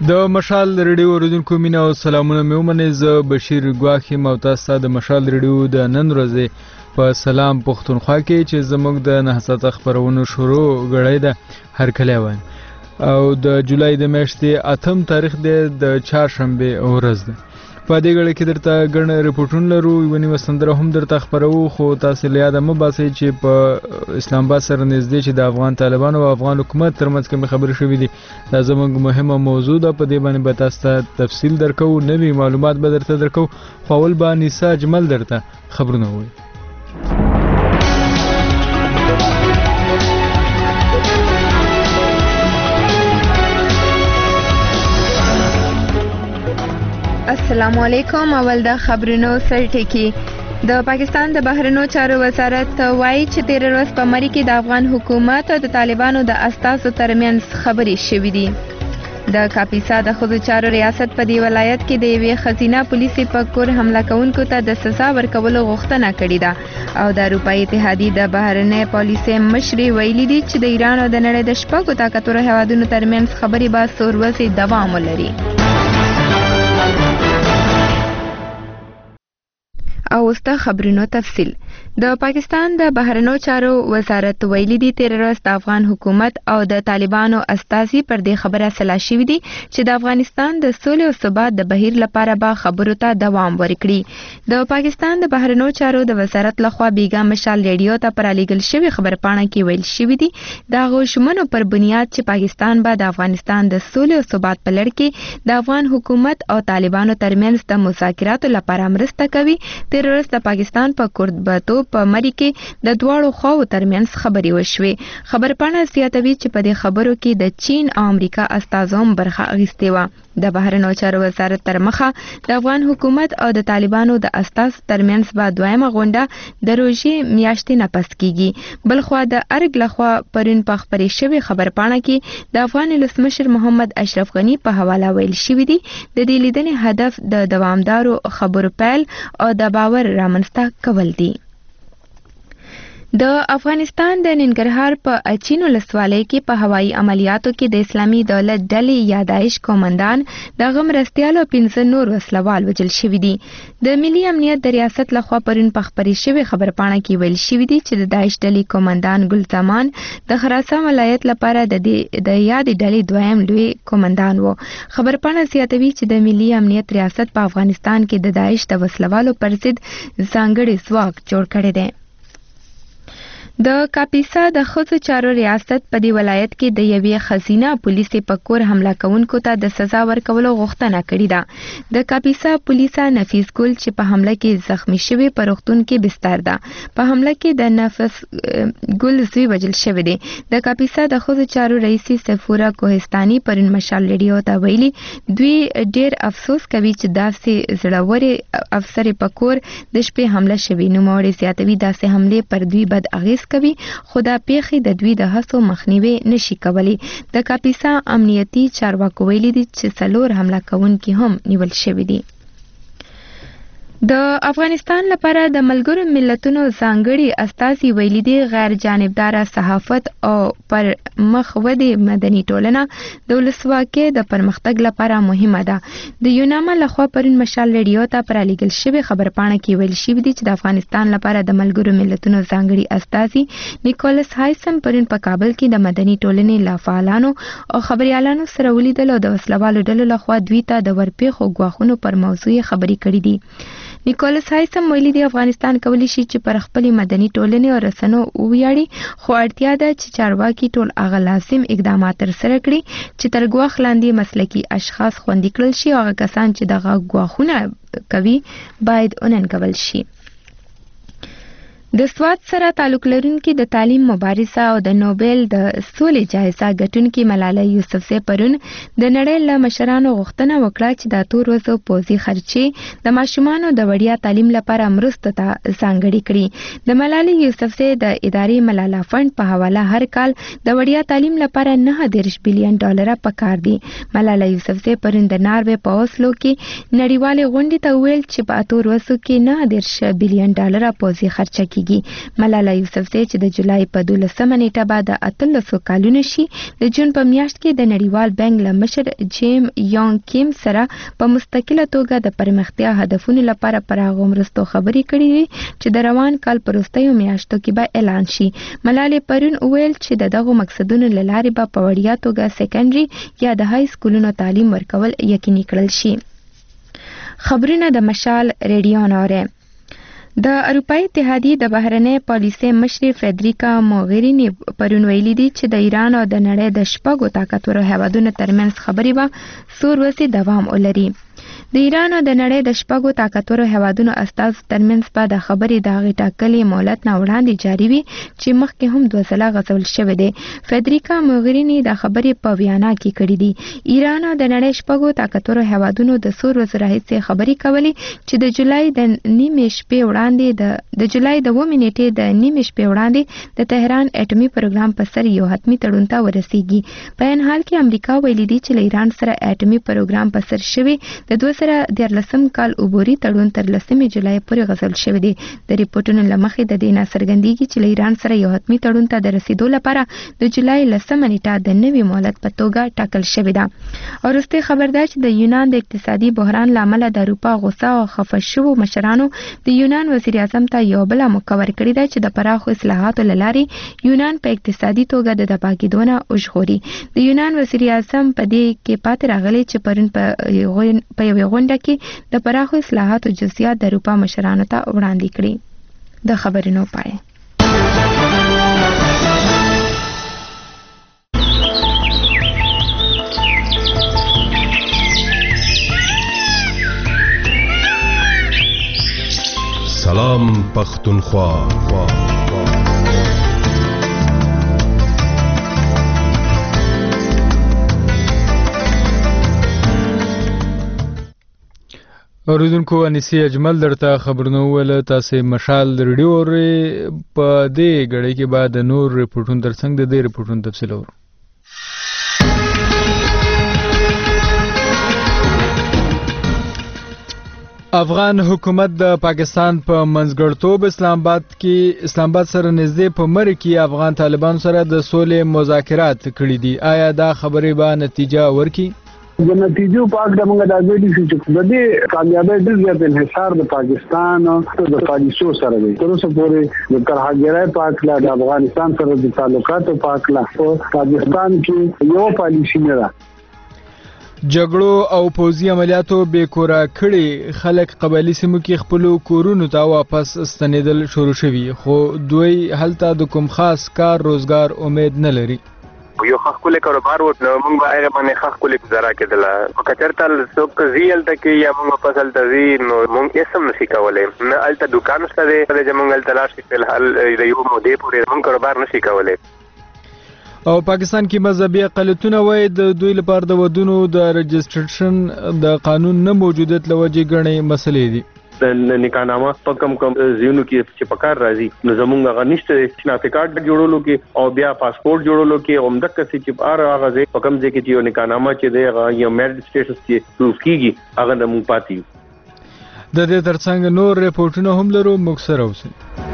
د مشال ریډیو اوریدونکو مینه او سلامونه مې ومنئ. زه بشیر ګواښ یم او تاسو ته د مشال ریډیو د نن ورځې په سلام پښتونخوا کې چې زموږ د 9 خپرونو شروع غړی ده هرکلی وایم او د جولای د میاشتې 8 تاریخ دی د چهارشنبې ورځ ده. په دې غړي کې درته ګڼ ریپورټونه لرو، یوه نیمه سندره هم درته خپرو، خو تاسو له یاده مه باسئ چې په اسلام آباد سره نږدې چې د افغان طالبانو او افغان حکومت ترمنځ کومې خبرې شوې دي دا زموږ مهمه موضوع ده. په دې باندې به تاسو ته تفصیل درکو، نوي معلومات به درته درکو، خو اول به نیسا اجمل درته خبرونه ووایي. السلام علیکم. اول د خبرونو سرټکی. د پاکستان د بهرنیو چارو وزارت وایي چې تیر ورځ په مری کې د افغان حکومت او د طالبانو د استازو ترمنځ خبرې شوې دي. د کاپیسا د ښځو چارو ریاست په دې ولایت کې د یوې ښځینه پولیسي په کور حمله کوونکو ته د سزا ورکولو غوښتنه کړې ده او د اروپایي اتحادیې د بهرنۍ پالیسۍ مشرې ویلي دي چې د ایران او د نړۍ د 6 طاقتورو هیوادونو ترمنځ خبرې به څو ورځې دوام ولري. او اوس د خبرونو تفصیل. د پاکستان د بهرنیو چارو وزارت ویلي دي تیر ورځ د افغان حکومت او د طالبانو استازي پر دې خبره سلا شوي دي چې د افغانستان د سولې او ثبات د بهیر لپاره به خبرو ته دوام ورکړي. د پاکستان د بهرنیو چارو د وزارت لخوا بیګا مشال ریډیو ته پر لیږل شوی خبرپاڼه کې ویل شوی دي د هغو ژمنو پر بنیاد چې پاکستان به د افغانستان د سولې او ثبات په لړ کې د افغان حکومت او طالبانو ترمنځ د مذاکراتو لپاره مرسته کوي. تیر ورځ د پاکستان په کوربتو په مری کې د دواړو خواو ترمنځ خبرې وشوې. خبرپاڼه زیاتوي چې په دې خبرو کې د چین او امریکا استازو هم برخه اخیستې وه. د بهرنیو چارو وزارت تر مخه د افغان حکومت او د طالبانو د استازو ترمنځ به دویمه غونډه د روژې میاشتې نه پس کیږي. بلخوا د ارګ لخوا پرون په خبرې شوې خبرپاڼه کې د افغان ولسمشر محمد اشرف غنی په حواله ویل شوی دی د دې لیدنې هدف د دوامدارو خبرو پیل او د باور رامنځته کول دي. د افغانستان د ننګرهار په اچین ولسوالۍ کې په هوایي عملیاتو کې د اسلامي دولت ډلې یا داعش قومندان دغه مرستیال او 15 نور وسلوال وژل شوي دي. د ملي امنیت د ریاست لخوا پرون په خبرې شوې خبرپاڼه کې ویل شوي دي چې د داعش ډلې قومندان ګل زمان د خراسان ولایت لپاره د یادې ډلې دویم لوی قومندان و. خبرپاڼه زیاتوي چې د ملي امنیت ریاست په افغانستان کې د داعش د وسلوالو پر ضد ځانګړی ځواک جوړ کړی دی. د کاپیسا د ښځو چارو ریاست په دې ولایت کې د یوې ښځینه پولیسې په کور حمله کوونکو ته د سزا ورکولو غوښتنه کړې ده. د کاپیسا پولیسه نفیس ګل چې په حمله کې زخمی شوی په روغتون کې بستر ده. په حمله کې د نفیس ګل زوی وژل شوی دی. د کاپیسا د ښځو چارو رئیسې سفوره کوهستاني پرون مشال ریډیو ته ویلي دوی ډیر افسوس کوي چې داسې زړورې افسرې په کور د شپې حمله شوې. نوموړې زیاتوي داسې حملې پر دوی بد اغیز کوي خو دا پیښې د دوی د هڅو مخنیوي نشي کولی. د کاپیسا امنیتي چارواکو ویلي دي چې 4 حمله کوونکي هم نیول شوي دي. د افغانستان لپاره د ملګرو ملتونو ځانګړي استازي ویلي دي غیر جانبدار صحافت او پر مخ ودې مدني ټولنه د ولسواکۍ د پرمختګ لپاره مهمه ده. د یوناما لخوا پرون مشال ریډیو ته پر لیږل شوی خبرپاڼه کې ویل شوی دي چې د افغانستان لپاره د ملګرو ملتونو ځانګړي استازي نیکولس هایسم پرون په کابل کې د مدني ټولنې له فعالانو او خبريالانو سره ولیدل او د وسلوالو ډلو لخوا دوی ته د ورپېښو ګواښونو پر موضوع خبرې کړې دي. نیکولس هایسم ویلي دی افغانستان کولی شي چې پر خپل مدني ټولنې او رسنو ویاړي خو اړتیا ده چې چارواکي ټول هغه لازم اقدامات ترسره کړي چې تر ګواښ لاندې مسلکي اشخاص خوندي کړل شي او هغه کسان چې دغه ګواښونه کوي باید وننګول شي. د سواد سره تعلق لرونکي د تعلیم مبارزه او د نوبل د سولې جایزه ګټونکي ملاله یوسفزۍ پرون د نړۍ له مشرانو غوښتنه وکړه چې د اتو ورځو پوځي خرچې د ماشومانو د وړیا تعلیم لپاره مرستو ته ځانګړې کړي. د ملاله یوسفزۍ د ادارې ملاله فند په حواله هر کال د وړیا تعلیم لپاره 9 بلین ډالر پکار دي. ملاله یوسفزۍ پرون د ناروې په اوسلو کې نړیوالې غونډې ته ویل چې په اتو ورځو کې 9 بلین ډالر پوځي خرچه کیږي. کیږي. ملاله یوسفزۍ چې د جولای په 12 نیټه بعد 1300 کالونه شي د جون په میاشت کې د نړیوال بانک له مشر جیم یانګ کیم سره په مستقله توګه د پرمختیا هدفونو لپاره پراخو مرستو خبرې کړې وي چې د روان کال په وروستیو میاشتو کې به اعلان شي. ملالۍ پرون وویل چې دغه مقصدونو له لارې به په وړیا توګه سیکنډري یا د های سکولونو تعلیم ورکول یقیني کړل شي. خبرونه د مشال ریډیو نوره. د اروپای اتحادیې د بهرنۍ پالیسۍ مشر فدریکا موغرینی پرون ویلي دي چې د ایران او د نړۍ د شپږو طاقتورو هیوادونو ترمنځ خبرې به څو ورځې دوام ولري. د ایران او د نړۍ د شپږو طاقتورو هیوادونو استازو ترمنځ به د خبرې د هغې ټاکلې مهلت نه وړاندې جاري وي چې مخکې هم 2 ځله غځول شوی دی. فدریکا موغرینی د خبرې په ویانا کې کړې دي. ایران او د نړۍ شپږو طاقتورو هیوادونو د څو ورځو راهیسې خبرې کولې چې د جولای د نیمې شپې وړاندې د جولای د 2 نیټې د نیمې شپې وړاندې د تهران اټومي پروګرام په سر یو حتمي تړون ته ورسیږي. په ان حال کې امریکا ویلي دي چې له ایران سره اټومي پروګرام په سر شوی د 2014 کال عبوري تړون تر 10 جولای پورې غځول شوی دی. د ریپورتونو له مخې د دې څرګندېږي چې له ایران سره یو حتمي تړون ته د رسیدو لپاره د جولای 10 نیټه د نوي مهلت په توګه ټاکل شوې ده. او وروستۍ خبر ده چې د یونان د اقتصادي بحران له امله د اروپا غوسه او خفه شوو مشرانو د یونان وزیر اعظم ته یو بله موقع ورکړې ده چې د پراخو اصلاحاتو له لارې یونان په اقتصادي توګه د تباه کېدو نه وژغوري. د یونان وزیر اعظم په دې کې پاتې راغلی چې پرون په یوې غونډه کې د پراخو اصلاحاتو جزئیات د اروپا مشرانو ته وړاندې کړي. د خبرونو پای. سلام پختونخوا. اوریدونکو انیسی اجمل درته خبرونه وله تاسو مشال ریډیو په دې غړي کې بعد نور ریپورتونه درڅنګ د دې ریپورتونو تفصیل اورو. افغان حکومت د پاکستان په منځګړتوب اسلام آباد سره نږدې په مر کې افغان طالبان سره د سولې مذاکرات کړي دي. آیا دا خبرې به نتیجه ورکړي؟ د نتیجو پاک د موږ د ازادي چې د دې کامیابی د زیات انحصار د پاکستان او د پالیسو سره دی. تر اوسه پورې د ترهګرۍ پاک لا د افغانستان سره د تعلقاتو پاک لا په پاکستان کې یو پالیسی نه ده. جګړو او پوځي عملیاتو بیکوره کړي خلک قبایلي سیمو کې خپل کورونو ته واپس ستنېدل شروع شوي، خو دوی هلته د کوم خاص کار روزګار امید نه لري. یو خاص کولې کاروبار وټ نو موږ به هغه باندې خاص کولې گزاره کېدله. په کچرتل څوک زیل تکي یا موږ په فصل تزي نو موږ یې سم نشي کولای. نه الته دکان شته دی چې موږ الته لاش په الحال د یو مودې پورې موږ کاروبار نشي کولای. او پاکستان کې مذهبي اقلیتونه وایي د دوی لپاره د ودونو د رجسټریشن د قانون نه موجودیت لوجې ګڼې مسلې دي. د نکاحنامه په کم زیونو کې چې پکار راځي نو زمونږ هغه نشته شناختی کارت جوړولو کې او بیا پاسپورت جوړولو کې همدغه څه چې هغه ځای په کم ځای کې یو نکاحنامه چې دی هغه یو میرج سټیټس کې پروف کیږي هغه د مونږ پاتې. د دې ترڅنګ نور ریپورتونه هم لرو، موږ سره اوسئ.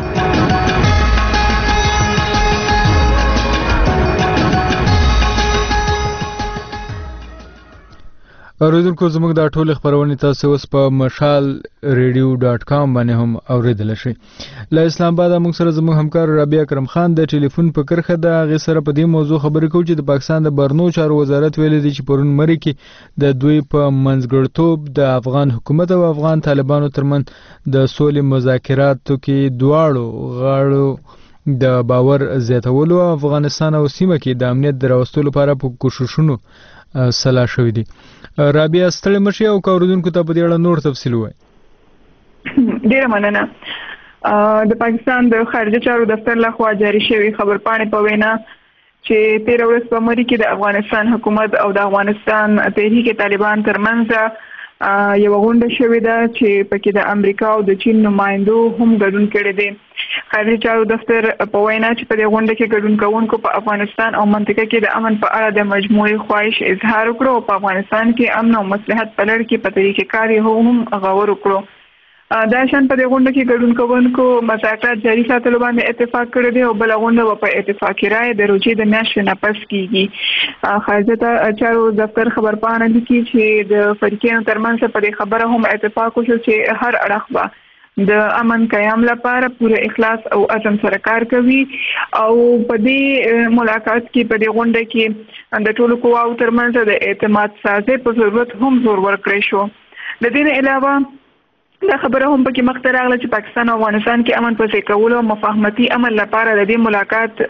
اوریدونکو زموږ دا ټول خبرونه تاسو اوس په mashalradio.com باندې هم اوریدل شئ. له اسلام آباد موږ سره زموږ همکار رابعه اکرم خان د ټلیفون په کرخه د هغې سره په دې موضوع خبرې کوو چې د پاکستان د بهرنیو چارو وزارت ویلي دی چې پرون مري کې د دوی په منځګړتوب د افغان حکومت او افغان طالبانو ترمنځ د سولې مذاکراتو کې دواړو غاړو د باور زیاتولو افغانستان او سیمه کې د امنیت دراوستلو لپاره په کوششونو سلا شوې دي. رابعه ستړي مشي او اوریدونکو ته په دې اړه نور تفصیل وایي. ډیره مننه. د پاکستان د خارجه چارو دفتر لخوا جاری شوی خبرپاڼې په وینا چې 13 ورځې په مری کې د افغانستان حکومت او د افغانستان تحریک طالبان ترمنځ یو غونډه شوې ده چې پکې د امریکا او د چین نمائندو هم ګډون کړي دي. خارجه چارو دفتر په وینا چې په دې غونډه کې ګډون کوونکو په افغانستان او منطقه کې د امن په اړه د مجموعي خواهش اظهار وکړو او په افغانستان کې امن او مصلحت په لړ کې په طریقې کار هم غور وکړو. دا شان په دې غونډه کې ګډون کوونکو مذاکرات جاري ساتلو باندې اتفاق کړی دی او بل غونډه په اتفاقي رائے د روزي د میاشتې نه پس کیږي. خارجه چارو دفتر خبرپاڼه لیکي چې د فریقونو ترمنځ په دې خبره هم اتفاق وشو چې هر اړخ به د امن قیام لپاره پوره اخلاص او عزم سره کار کوي او په دې ملاقات کې په دې غونډه کې د ټولو قواو ترمنځ د اعتماد سازي په ضرورت هم زور ورکړی شو. د دې نه علاوه دا خبره هم پکې مخته راغله چې پاکستان او افغانستان کې امن پسې کول او مفاهمتي عمل لپاره د دې ملاقات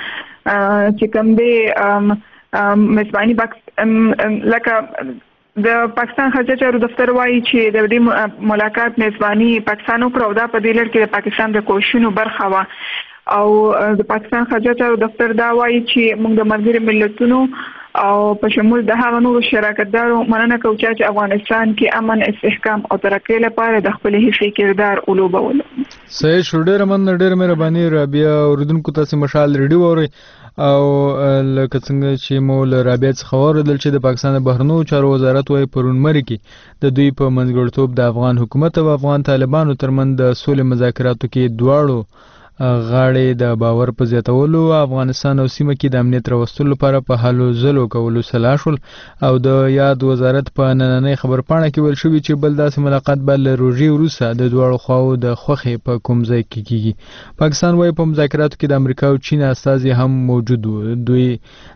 چې کوم دی میزباني لکه د پاکستان خارجه چارو دفتر وایي چې د دې ملاقات میزباني پاکستان وکړه او دا په دې لړ کې د پاکستان د کوششونو برخه وه او د پاکستان خارجه چارو دفتر دا وایي چې موږ د ملګرو ملتونو او په شمول د هغه نورو شراکتدارو مننه کوو چې افغانستان کې امن استحکام او ترقۍ لپاره د خپل حیثي کردار ولوبول. صحیح شو. ډېره مننه، ډېره مهرباني رابعه. اوریدونکو تاسو مشال ریډیو اورئ او لکه څنګه چې مو له رابعه څخه واورېدل چې د پاکستان د بهرنیو چارو وزارت وايي پرون مري کې د دوی په منځګړیتوب د افغان حکومت او افغان طالبانو ترمنځ د سولې مذاکراتو کې دواړو غاړې د باور په زیاتولو افغانستان او سیمه کې د امنیت راوستلو لپاره په هلو ځلو کولو سلا شول او د یاد وزارت په نننۍ خبرپاڼه کې ویل شوي چې بل داسې ملاقات به له روژې وروسته د دواړو خواو د خوښې په کوم ځای کې کیږي. پاکستان وايي په مذاکراتو کې د امریکا او چین استازي هم موجود وو. دوی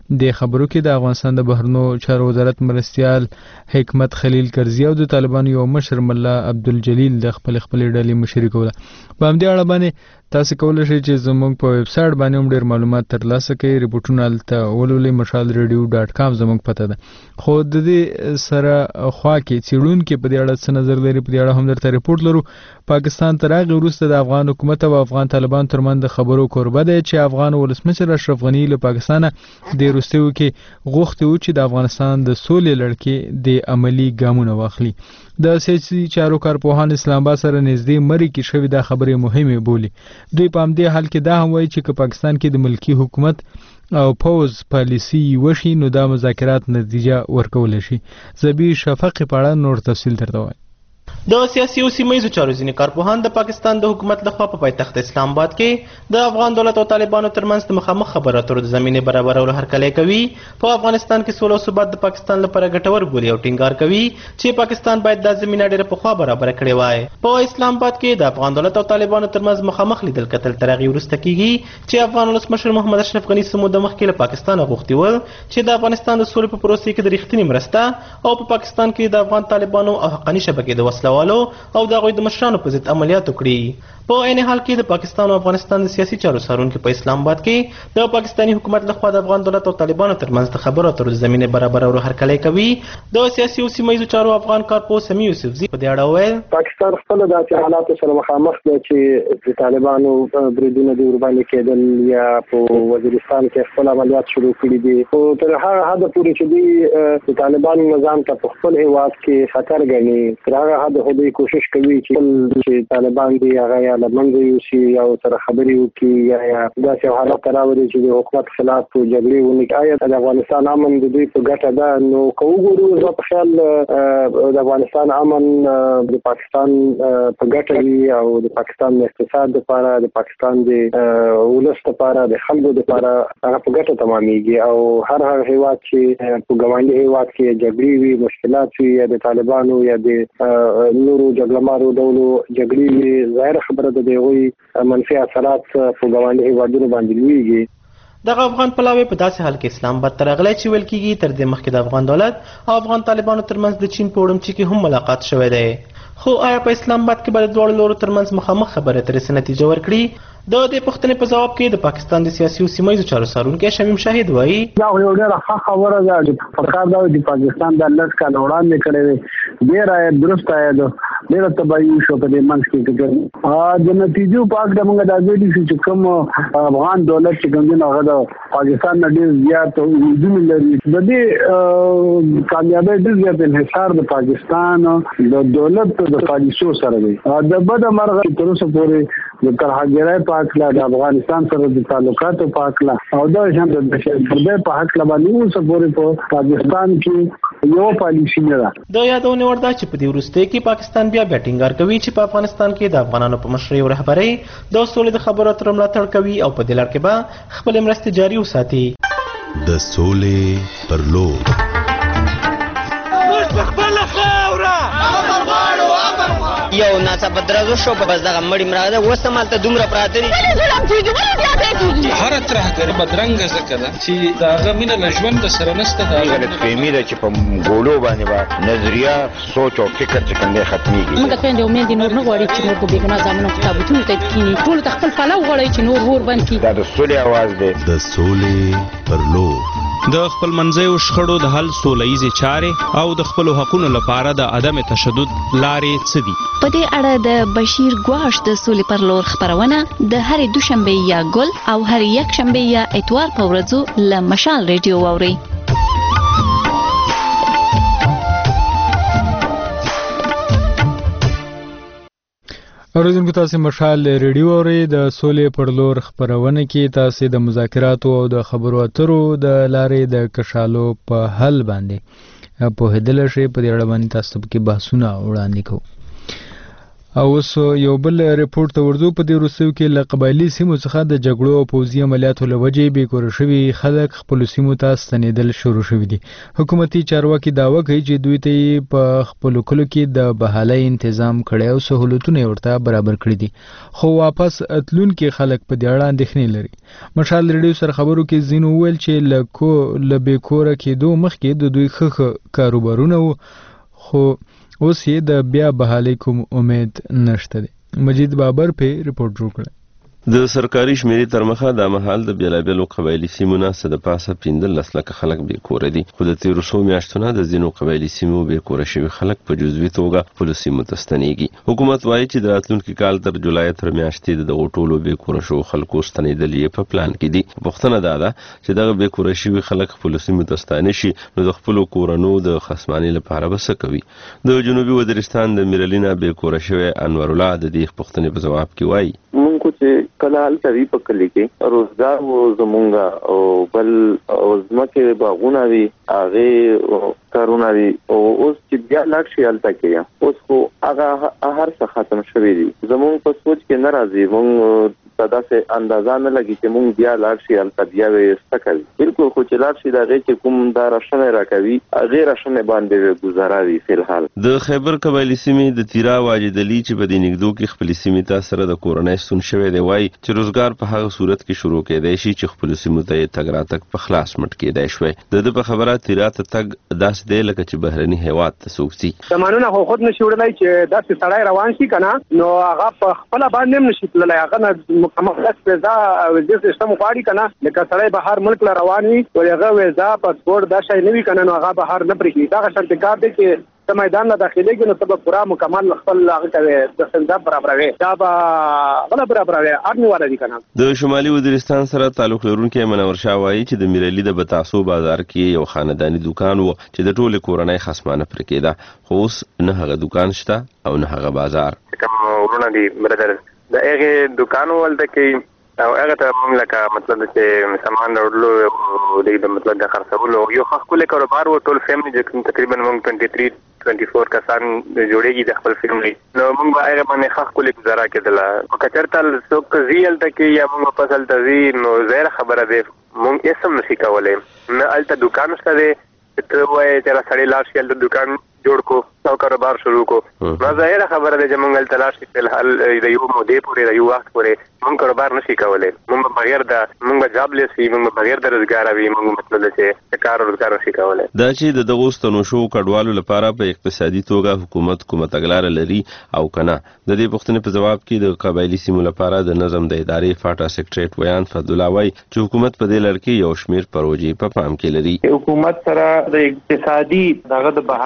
د خبرو کې د افغانستان د بهرنیو چارو وزارت مرستیال حکمت خلیل کرزي او د طالبانو یو مشر ملا عبدالجلیل د خپل ډلې مشري کوله. په همدې اړه باندې تاسو کولی شئ چې زموږ په ویب سایټ باندې هم ډېر معلومات ترلاسه کړئ. ریپورټونه هلته ولولئ. مشالریډیو.com زموږ پته ده. خو د دې سره خوا کې څېړونکي په دې اړه څه نظر لري، په دې اړه هم درته ریپورټ لرو. پاکستان تر هغې وروسته د افغان حکومت او افغان طالبانو ترمنځ د خبرو کوربه دی چې افغان ولسمشر اشرف غني له پاکستانه د وروستیو کې غوښتي وو چې د افغانستان د سولې لړ کې د عملي ګامونه واخلي. د سیاسي چارو کارپوهان اسلام آباد سره نږدې مري کې شوي دا خبرې مهمې بولي. دوی په همدې حال کې دا هم وایي چې که پاکستان کې د ملکی حکومت او پوز پالیسي وشي نو دا مذاکرات نتیجه ورکولی شي. زبیر شفق په اړه نور تفصیل درته وایي. د سیاسي او سیمه‌ییزو چارو ځینې کارپوهان د پاکستان د حکومت لخوا په پایتخت اسلام آباد کې د افغان دولت او طالبانو ترمنځ د مخامخ خبرو اترو د زمینې برابرولو هرکلی کوي. په افغانستان کې سوله او ثبات د پاکستان لپاره ګټور بولي او ټینګار کوي چې پاکستان باید دا زمینه ډېره پخوا برابره کړې وای. په اسلام آباد کې د افغان دولت او طالبانو ترمنځ مخامخ لیدل کتل تر هغې وروسته کیږي چې افغان ولسمشر محمد اشرف غني څه موده مخکې له پاکستانه غوښتي ول چې د افغانستان د سولې په پروسې کې د رښتینې مرسته او په پاکستان کې د افغان طالبانو او حقاني شبکې د وسلوالو او د هغوی د مشرانو په ضد عملیات وکړي. په عین حال کې د پاکستان او افغانستان د سیاسي چارو څارونکي په اسلام آباد کې د پاکستاني حکومت لخوا د افغان دولت او طالبانو ترمنځ د خبرو اترو د زمینې برابرولو هرکلی کوي. د سیاسي او سیمه ییزو چارو افغان کارپوه سمیع یوسفزي په دې اړه وویل پاکستان خپل د داسې حالاتو سره مخامخ دی چې د طالبانو بریدونه د ورباندې کېدل یا په وزیرستان کې خپل عملیات شروع کړي دي. خو تر هغه حده پورې چې دوی د طالبانو نظام ته په خپل هیواد کې خطر ګڼي، تر هغه حده خو دوی کوشش کوي چې طالبان دي هغه یا له منځه یوسي یا سره خبرې وکړي یا داسې حالت ته راولي چې د حکومت خلاف جګړې ونکړي. آیا د افغانستان امن د دوی په ګټه ده؟ نو که وګورو زه په خیال د افغانستان امن د پاکستان په ګټه وي او د پاکستان د اقتصاد لپاره، د پاکستان د ولس لپاره، د خلکو لپاره هغه په ګټه تمامیږي. او هر هیواد چې په ګاونډي هیواد کې جګړې وي، مشکلات وي، یا د طالبانو یا د نورو جګړهمارو ډولو جګړې وي، ظاهره خبره ده د هغوی منفي اثرات په ګاونډي هیوادونو باندې لویږي. دغه افغان پلاوی په داسې حال کې اسلام آباد ته راغلی چې ویل کېږي تر دې مخکې د افغان دولت او افغان طالبانو ترمنځ د چین په وړمچي کې هم ملاقات شوی دی. خو آیا په اسلام آباد کې به د دواړو لورو ترمنځ مخامخ خبرې اترې څه نتیجه ورکړي؟ د دې پوښتنې په ځواب کې د پاکستان د سیاسي او سیمه ییزو چارو څارونکی شمیم شاهد وایي دا یو ډېره ښه خبره ده چې پکار دا د پاکستان د لږ کال وړاندې کړی دی. ډېره درسته ډېره تباهي شو په دې منځ کې. د نتیجو په اړه موږ دا ویلي شو چې کوم افغان دولت چې کوم دی هغه د پاکستان نه ډېر زیات وجود لري. د دې کامیابۍ ډېر زیات انحصار د پاکستان د دولت د پالیسو سره دی. د بده مرغه تر اوسه پورې د ترهګرۍ په پاکلا د افغانستان سره د تعلقاتو پاکلا او دا شان د دشمنۍ په حق باندې اوس پورې په پاکستان کې یو پالیسی نه ده. د یادونه ورده چې په دې وروسته کې پاکستان بیا ټینګار کوي چې په افغانستان کې د افغانانو په مشرۍ او رهبرۍ د سولې د خبرو اترو ملاتړ کوي او په دې لار کې به خپل مرستې جاري وساتي. د سولې پر لور یو ناڅاپه درزو شو په بس دغه مړی مراده وسه مالته دومره پراته دي هر ترهګر بدرنګ ځکه ده چې د هغه مینه له ژوند سره نشته. د غلطفهمي ده چې په ګولو باندې به نظریه سوچ او فکر چې کوم دی ختمېږي. موږ خویندې او میندې نور نه غواړي چې نور په بېګناه زامنو کتابتونو ته کښېني. ټولو ته خپل پلو غواړئ چې نور ور بند کړي. دا د سولې اواز دی. د سولې پر لور د خپل منځیو شخړو د حل سوله ییزې چارې او د خپلو حقونو لپاره د عدم تشدد لارې څه دي؟ په دې اړه د بشیر ګواش د سولې پر لور خپرونه د هرې دوشنبې یا ګل او هرې یکشنبې یا اتوار په ورځو له مشال ریډیو واورئ. اوریدونکو تاسو مشال ریډیو اورئ. د سولې پر لور خپرونه کې تاسو د مذاکراتو او د خبرو اترو د لارې د کشالو په حل باندې په هدل شي په دې اړه باندې تاسو کې بحثونه وړاندې کوو. او اوس یو بل ریپورت ته ورځو. په دې وروستیو کې له قبایلي سیمو څخه د جګړو او پوځي عملیاتو له وجې بېکوره شوي خلک خپلو سیمو ته ستنېدل شروع شوي دي. حکومتي چارواکي دعوه کوي چې دوی ته یې په خپلو کلو کې د بحالۍ انتظام کړی او سهولتونه یې ورته برابر کړي دي، خو واپس اتلونکي خلک په دې اړه اندېښنې لري. مشال ریډیو سره خبرو کې ځینو وویل چې له بېکوره کېدو مخکې د دوی ښه کاروبارونه وو، خو اوس یې د بیا بحالۍ کوم امید نشته دی. مجید بابر په ریپورت جوړ کړی. د سرکاري شمیرې تر مخه دا مهال د بیلابیلو قبایلي سیمو نه څه د پاسه 15 لکه خلک بېکوره دي، خو د تېرو څو میاشتو نه د ځینو قبایلي سیمو بېکوره شوي خلک په جزوي توګه خپلو سیمو ته ستنېږي. حکومت وایي چې د راتلونکي کال تر جولای تر میاشتې د دغو ټولو بېکوره شوو خلکو ستنېدل یې په پلان کې دي. پوښتنه دا ده چې دغه بېکوره شوي خلک خپلو سیمو ته ستانه شي نو د خپلو کورنو د خصمانۍ لپاره به څه کوي؟ د جنوبي وزیرستان د میرلینا بېکوره شوی انور الله د دې پوښتنې په ځواب کې وایي مونږ چې کله هلته وي په کلي کې روزګار و زمونږ او بل ځمکې باغونه وي هغې کارونه وي او اوس چې بیا لاړ شي هلته کې اوس خو هغه هر څه ختم شوي دي. زمونږ په سوچ کې نه راځي، مونږ ته داسې اندازه نه لګي چې مونږ بیا لاړ شي هلته بیا به یې څه کوي. بلکل خو چې لاړ شي د هغې چې کوم دا راشنې راکوي هغې راشنې باندې ګزاره وي. فی الحال د خیبر قبایلي سیمې د تیرا واجد علي چې په دې نږدو کې خپلې سیمې ته سره د کورنۍ ستون شوی دی وایي چې روزګار په هغه صورت کې شروع کېدی شي چې خپلو سیمو ته یې تګ راتګ په خلاص مټ کېدی شوی. د ده په خبره تیرا ته تګ داسې دی لکه چې بهرني هیواد ته څوک ځي. زمانونه خو خود نشي وړلی چې داسې سړی روان شي که نه نو هغه په خپله باندې هم نشي تللی. هغه نه مکمل ویزا ویزې سیسټم غواړي که نه، لکه سړی بهر ملک له روان وي او هغه ویزا پاسپورټ دا شی نه وي که نه نو هغه بهر نه پرېږدي. دغه شرط کار دی چې ته میدان نه داخلېږي نو ته به پوره مکمل خپل هغه کوې د سنجاب برابروې، دا به بله برابروې هر نیواله دي که نه. د شمالي وزیرستان سره تعلق لرونکی منور شاه وایي چې د میرلي د بتاسو بازار کې یو خانداني دوکان و چې د ټولې کورنۍ خصمانه پرې کېده، خو اوس نه هغه دوکان شته او نه هغه بازار. کوم ورونه دي برادر د هغې دوکان ولته کې او هغه ته موږ لکه مطلب چې سامان راوړلو د مطلب د خرڅولو یو ښه ښکلی کاروبار و. ټول فیملي تقریبا موږ 23-24 کسان جوړېږي د خپل فیملي، نو موږ به هغې باندې ښه ښکلې ګزاره کېدله. خو که چېرته څوک ځي هلته کې یا موږ واپس هلته ځي نو ظاهره خبره دی موږ هېڅ هم نشي کولی. نه هلته دوکان شته دی چې ته ووایې چې سړی لاړ شي هلته دوکان جوړ کو او کاروبار شروع کو. نو ظاهره خبره ده چې موږ هلته لاړ شي فی الحال د یو مودې پورې د یو وخت پورې موږ کاروبار نشي کولی. موږ به بغیر د موږ به جابلیس وي، موږ به بغیر د روزګاره وي، موږ مطلب ده چې کار او روزګار نشي کولی. دا چې د دغو ستنو شوو کډوالو لپاره په اقتصادي توګه حکومت کومه تګلاره لري او که نه، د دې پوښتنې په ځواب کې د قبایلي سیمو لپاره د نظم د ادارې فاټا سیکرټریټ ویان فضلالله وایي چې حکومت په دې لړ کې یو شمېر پروژې په پام کې لري. حکومت سره د اقتصادي دغه د بحالۍ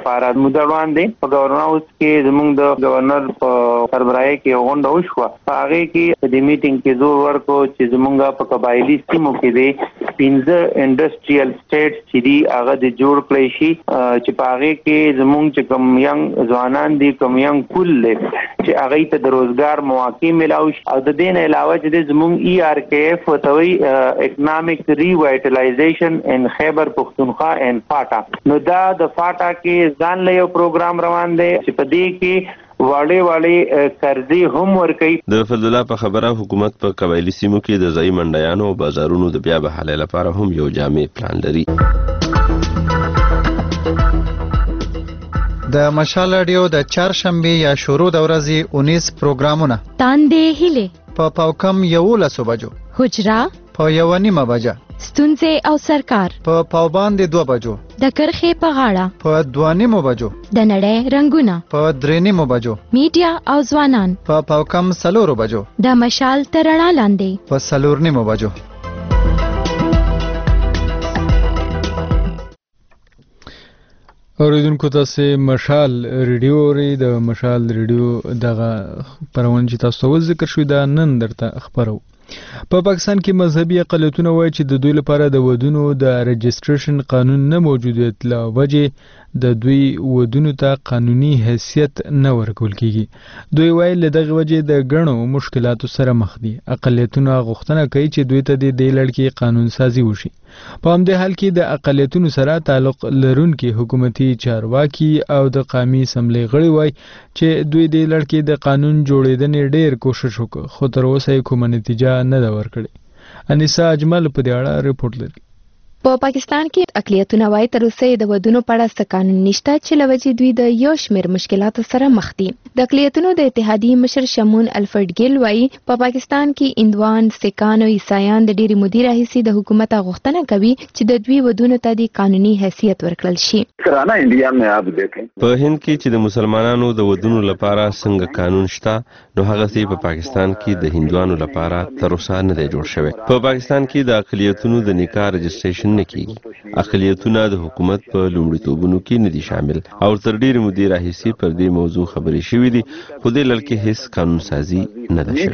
لپاره موده وړاندې په گورنر هاوس کې زموږ د گورنر په سربراهي کې غونډه وشوه. په هغه کې د میټینګ کې زور ورکو چې زموږ په قبایلی سیمو کې د 15 انډستریال سټیټس چې دی هغه د جوړ کړی شي چې په هغه کې زموږ چې کوم ینګ ځوانان دي کوم ینګ کول چې هغه ته د روزګار مواقع ملاوي او د دې نه علاوه چې زموږ ERKF وتوي اکونومیک ریوایټلایزیشن ان خیبر پختونخوا ان فاټا. نو دا د فاټا کې ځان له یو پروګرام روان دی چې په دې کې واړې قرضې هم ورکوي. د فضل الله په خبره حکومت په قبایلی سیمو کې د ځای منډیانو او بازارونو د بیا بحالۍ لپاره هم یو جامع پلان لري. د مشال رادیو د چهارشنبه یا شروع د ورځې 19 پروګرامونه تاندې هیله په پاوکم 11 بجو، حجرا په 1:30 بجه، ستونزې او سرکار په پاوباندې 2 بجو، د کرخې په غاړه په 2:30 بجو، د نړۍ رنگونه په 3:30 بجو، میډیا او ځوانان په پاوکم 4 بجو، د مشال تر رڼا لاندې په 4:30 بجو. اوریدونکو تاسو مشال ریډیو ری د مشال ریډیو دغه پرون چې تاسو ول ذکر شوی دا نن درته خبرو. په پاکستان کې مذهبي اقلیتونه وایي چې د دوی لپاره د ودونو د رجسټریشن قانون نه موجودیت له وجې د دوی ودونو ته قانوني حیثیت نه ورکول کیږي. دوی وایي له دغه وجې د ګڼو مشکلاتو سره مخ دي. اقلیتونه غوښتنه کوي چې دوی ته د دې لړ کې قانون سازي وشي. په همدې حال کې د اقلیتونو سره تعلق لرونکي حکومتي چارواکي او د قومي اسمبلی غړي وایي چې دوی د لړ کې د قانون جوړېدنې ډېر کوشش وکړ خو تر اوسه یې کومه نتیجه نه ده ورکړې. انیسا اجمل په دې اړه رپورټ لري. په پاکستان کې اقلیتونه وایي تر اوسه د ودونو په اړه څه قانون نشته چې له وجې دوی د یو شمېر مشکلاتو سره مخ دي. د اقلیتونو د اتحادیې مشر شمون الفرد ګیل وایي په پاکستان کې هندوان، سکان او عیسایان د ډېرې مودې راهیسې د حکومت غوښتنه کوي چې د دوی ودونو ته د قانوني حیثیت ورکړل شي. په هند کې چې د مسلمانانو د ودونو لپاره څنګه قانون شته نو هغه په پاکستان کې د هندوانو لپاره تر اوسه نه دی جوړ شوی. په پاکستان کې د اقلیتونو د نکاح رجسټریشن نه کیږي. اقلیتونه د حکومت په لومړیتوبونو کې نه دي شامل او تر ډېرې مودې راهیسې پر دې موضوع خبرې شوې دي خو دې لړ کې هیڅ قانون سازي نه ده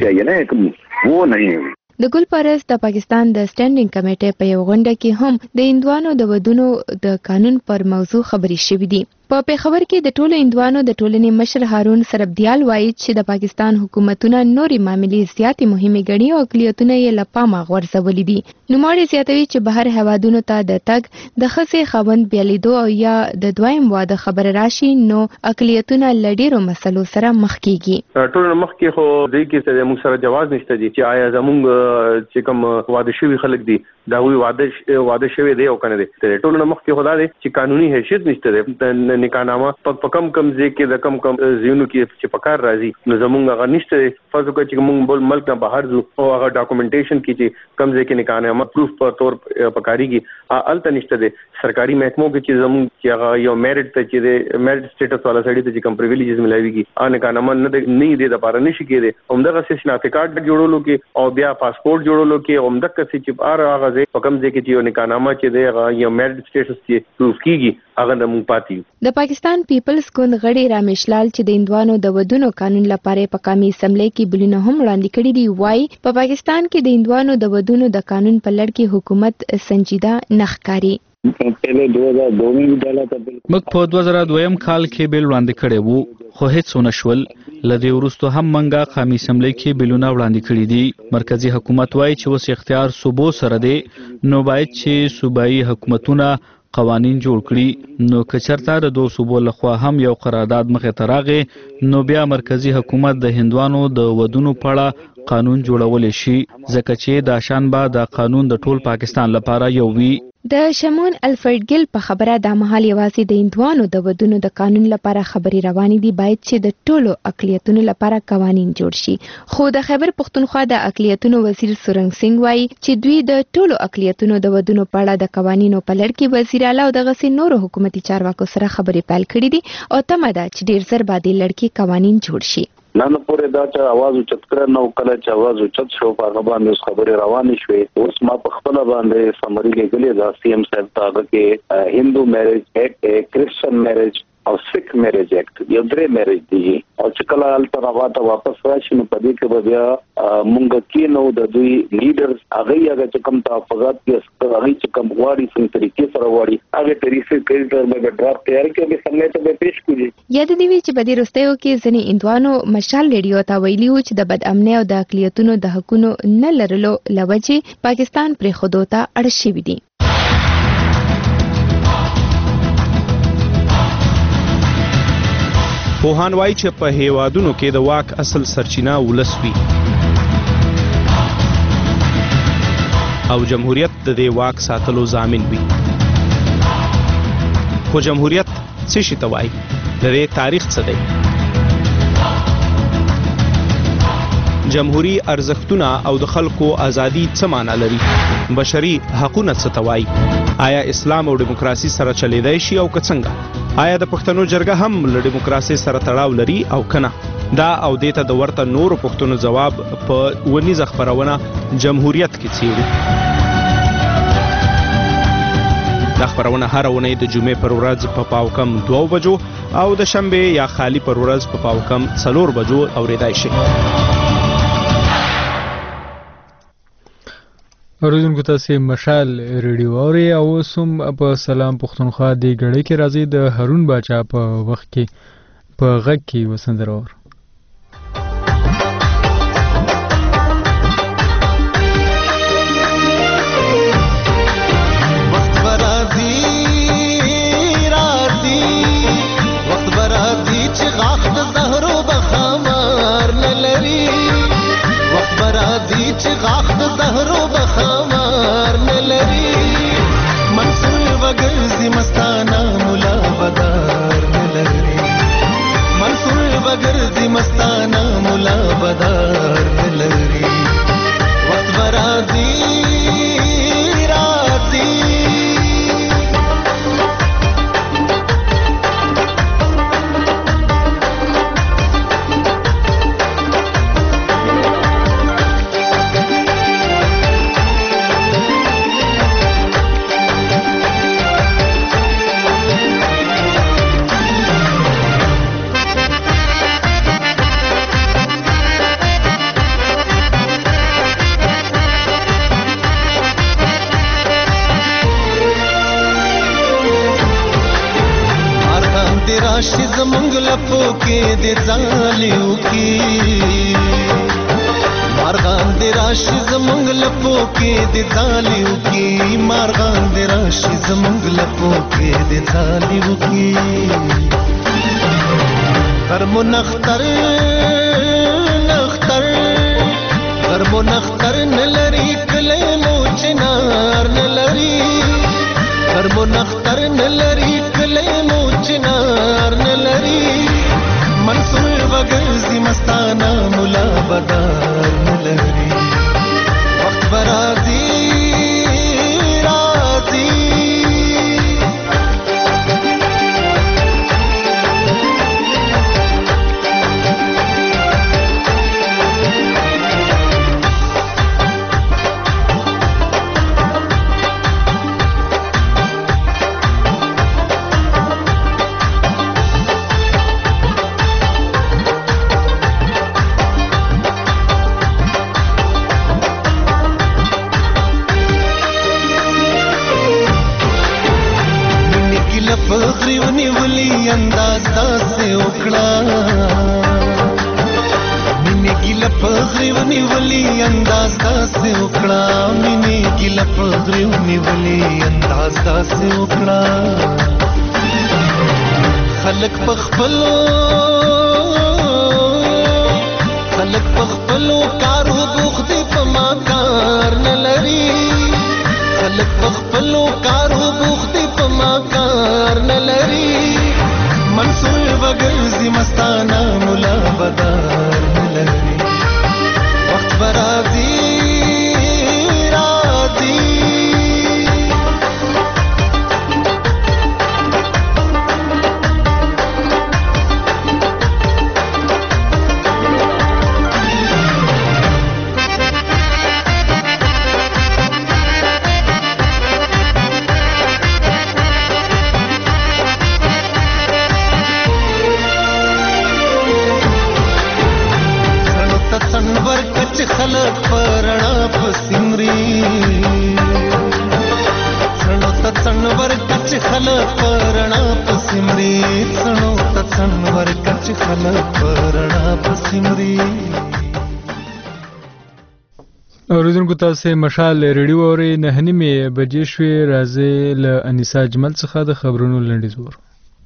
شوې. د ګل پرست د پاکستان د سټینډینګ کمیټې په یو غونډه کې هم د هندوانو د ودونو د قانون پر موضوع خبرې شوې دي. په پیښور کې د ټولو هندوانو د ټولنې مشر هارون سربدیال وایي چې د پاکستان حکومتونه نورې معاملې زیاتې مهمې ګڼي او اقلیتونه یې له پامه غورځولي دي. نوموړی زیاتوي چې بهر هیوادونو ته د تګ د ښځې خاوند بیا لیدو او یا د دویم واده خبره راشي نو اقلیتونه له ډېرو مسلو سره مخ کیږي. ټول مخ کې خو دې کې موږ سره جواز نشته دي چې آیا زموږ چې کوم واده شوي خلک دي دا وی واده شوی دی او کنه دي. ټول مخ کې خدا دې چې قانوني حیثیت نشته دی. نکاحنامه په کم ځای کې د کم ځایونو کې چې پکار راځي نو زموږ هغه نشته. فرض وکړئ چې موږ بل ملک نه بهر ځو او هغه ډاکومنټیشن کې چې کم ځای کې نکاحنامه پروف په تور پکاريږي الته نشته دی. سرکاري محکمو کې چې زموږ چې هغه یو میرټ ته چې د میرټ سټیټس والا سړی ته چې کم پریویلیجز ملایويږي نکاحنامه نه دی د لپاره نشي کېږي. همدغه شناختی کارت جوړولو کې او بیا پاسپورت جوړولو کې همدغه چې هغه ځای په کم ځای کې چې یو نکاحنامه چې دی هغه یو میرټ سټیټس چې پروف کیږي هغه نه مونږ پاتې. د پاکستان پیپلز ګوند غړي رامیش لال چې د هندوانو د ودونو قانون لپاره په قومي اسمبلی کې بلونه هم وړاندې کړي دي وایي په پاکستان کې د هندوانو د ودونو د قانون په لړ کې حکومت سنجیده نه ښکاري. موږ په 2002 کال کې بیل وړاندې کړی وو خو هیڅ ونه شول. لدې وروسته هم منګه قومي اسمبلی کې بیلونه وړاندې کړي دي. مرکزی حکومت وایي چې اوس اختیار صوبو سره دی نو باید چې صوبایي حکومتونه قوانین جوړ کړي. نو کچرته د دوه صوبو لخوا هم یو قرارداد مخې ته راغی نو بیا مرکزی حکومت د هندوانو د ودونو په اړه قانون جوړولی شي ځکه چې دا شان به د قانون د ټول پاکستان لپاره یو وي. د شمون الفرد ګیل په خبره د مهال یوازې د هندوانو د ودونو د قانون لپاره خبري روانې دي باید چې د ټولو اقلیتونو لپاره قوانین جوړ شي. خو د خیبر پختونخوا د اقلیتونو وزیر سورنګ سنگ وایي چې دوی د ټولو اقلیتونو د ودونو په اړه د قوانینو په لړ کې وزیر اعلی او دغه سي نورو حکومتي چارواکو سره خبرې پیل کړې دي او تمه ده چې ډیر زر به د لړ کې قوانین جوړ شي. نن پورې دا چې आवाज اوچت کړ نو کله چې आवाज اوچت شو په هغه باندې خبرې روانې شوې. اوس ما په خپل باندې سمري لګلې دا سی ایم صاحب ته کې هندو میرج ایکټ کرسچن میرج او سیک میریج اکټ یو درې میریج دی او چې کله الته راواته واپس راشي نو په دې کې به بیا مونږ کې نو د دوی لیډرز هغه چې کوم تحفظات کې هغه چې کوم غواړي څنګه طریقې سره غواړي هغه طریقې کې به ډراپ تیار کړي به سمې ته به پیش کړي یاد دی چې په دې وروستیو کې ځینې اندوانو مشال ریډیو ته ویلي و چې د بد امنۍ او د اقلیتونو د حقونو نه لرلو لوجې پاکستان پرې خودو ته اړ شوي دي. پوهان وایي چې په هیوادونو کې د واک اصل سرچینه ولس وي او جمهوریت د دې واک ساتلو ضامن وي. خو جمهوریت څه شي ته وایي؟ د دې تاریخ څه دی؟ جمهوری ارزښتونه او د خلکو ازادي څه معنا لري؟ بشري حقوقونه څه ته وایي؟ آیا اسلام او دیموکراسي سره چلیدای شي او که څنګه؟ آیا د پښتنو جرګه هم له دیموکراسي سره تړاو لري او کنه؟ دا او دې ته د ورته نورو پښتنو جواب په ونیزه خبرونه جمهوریت کې څیړو. دا خبرونه هر اونۍ د جمعې پر ورځ په پاوکم 2 بجو او د شنبه یا خالی پر ورځ په پاوکم 4 بجو اوریدای شي. اوریدونکو تاسو مشال ریډیو اوري او سم په سلام پښتونخوا دی غړي کې راځي د هارون باچا په وخت کې په غږ کې وسندرور. مستانه مولا بدار لري وخت برازي راځي راشي زمونږ لپو کې د ځالیو کې مارغان د راشي زمونږ لپو کې د ځالیو کې مارغان د راشي زمونږ لپو کې د ځالیو کې غرمو نختر نختر غرمو نختر نلري کله مو چنار نلري غرمو نختر نلري کله مو چنار نلري منصور وګرځي مستانه مولا بدار نلري وخت برازي راځي فخریونی ولی انداز داسې وکړه مینې ګیله فخریونی ولی انداز داسې وکړه مینې ګیله فخریونی ولی انداز داسې وکړه خلک پخپلو کارو بوختی په ما کار نه لري خلک پخپلو کارو بوختی په ما کار نه لري منصور وګرځي مستانه مولا بدار نه لري وخت برازي راځي خلک پرنا پسمري څنو تڅن ورکړ چې خلک پرنا پسمري. اوریدونکو تاسو مشال ریډیو اوري 9:30 بجې شوې. راځي له انیسا جمل څخه د خبرونو لنډیز ور.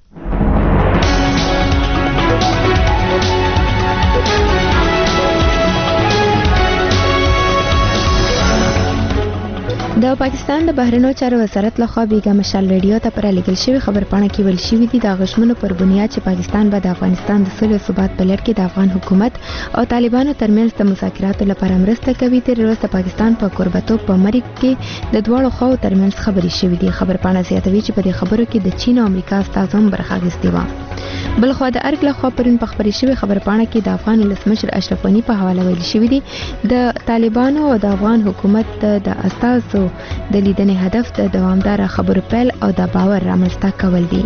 د پاکستان د بهرنیو چارو وزارت لخوا بیګا مشال ریډیو ته پر لګل شوی خبرپاڼه کې ویل شوی دی د غشمنو پر بنیاد چې پاکستان به د افغانستان د سولې او ثبات په لړ کې د افغان حکومت او طالبانو ترمنځ د مذاکراتو لپاره مرسته کوي. تر اوسه پاکستان په قربتوب په مرګ کې د دوه خواو ترمنځ خبرې شوې دي. خبرپاڼه زیاتوي چې په دې خبرو کې د چین او امریکا استازو برخه اخیستې و. بلخوا د ارګ لخوا پرون په خبرې شوی خبرپاڼه کې د افغان ولسمشر اشرف غنی په حواله ویل شوی دی د طالبانو او د افغان حکومت د استازو د لیدنې هدف د دوامدار خبرو پیل او د باور رامنځته کول دي.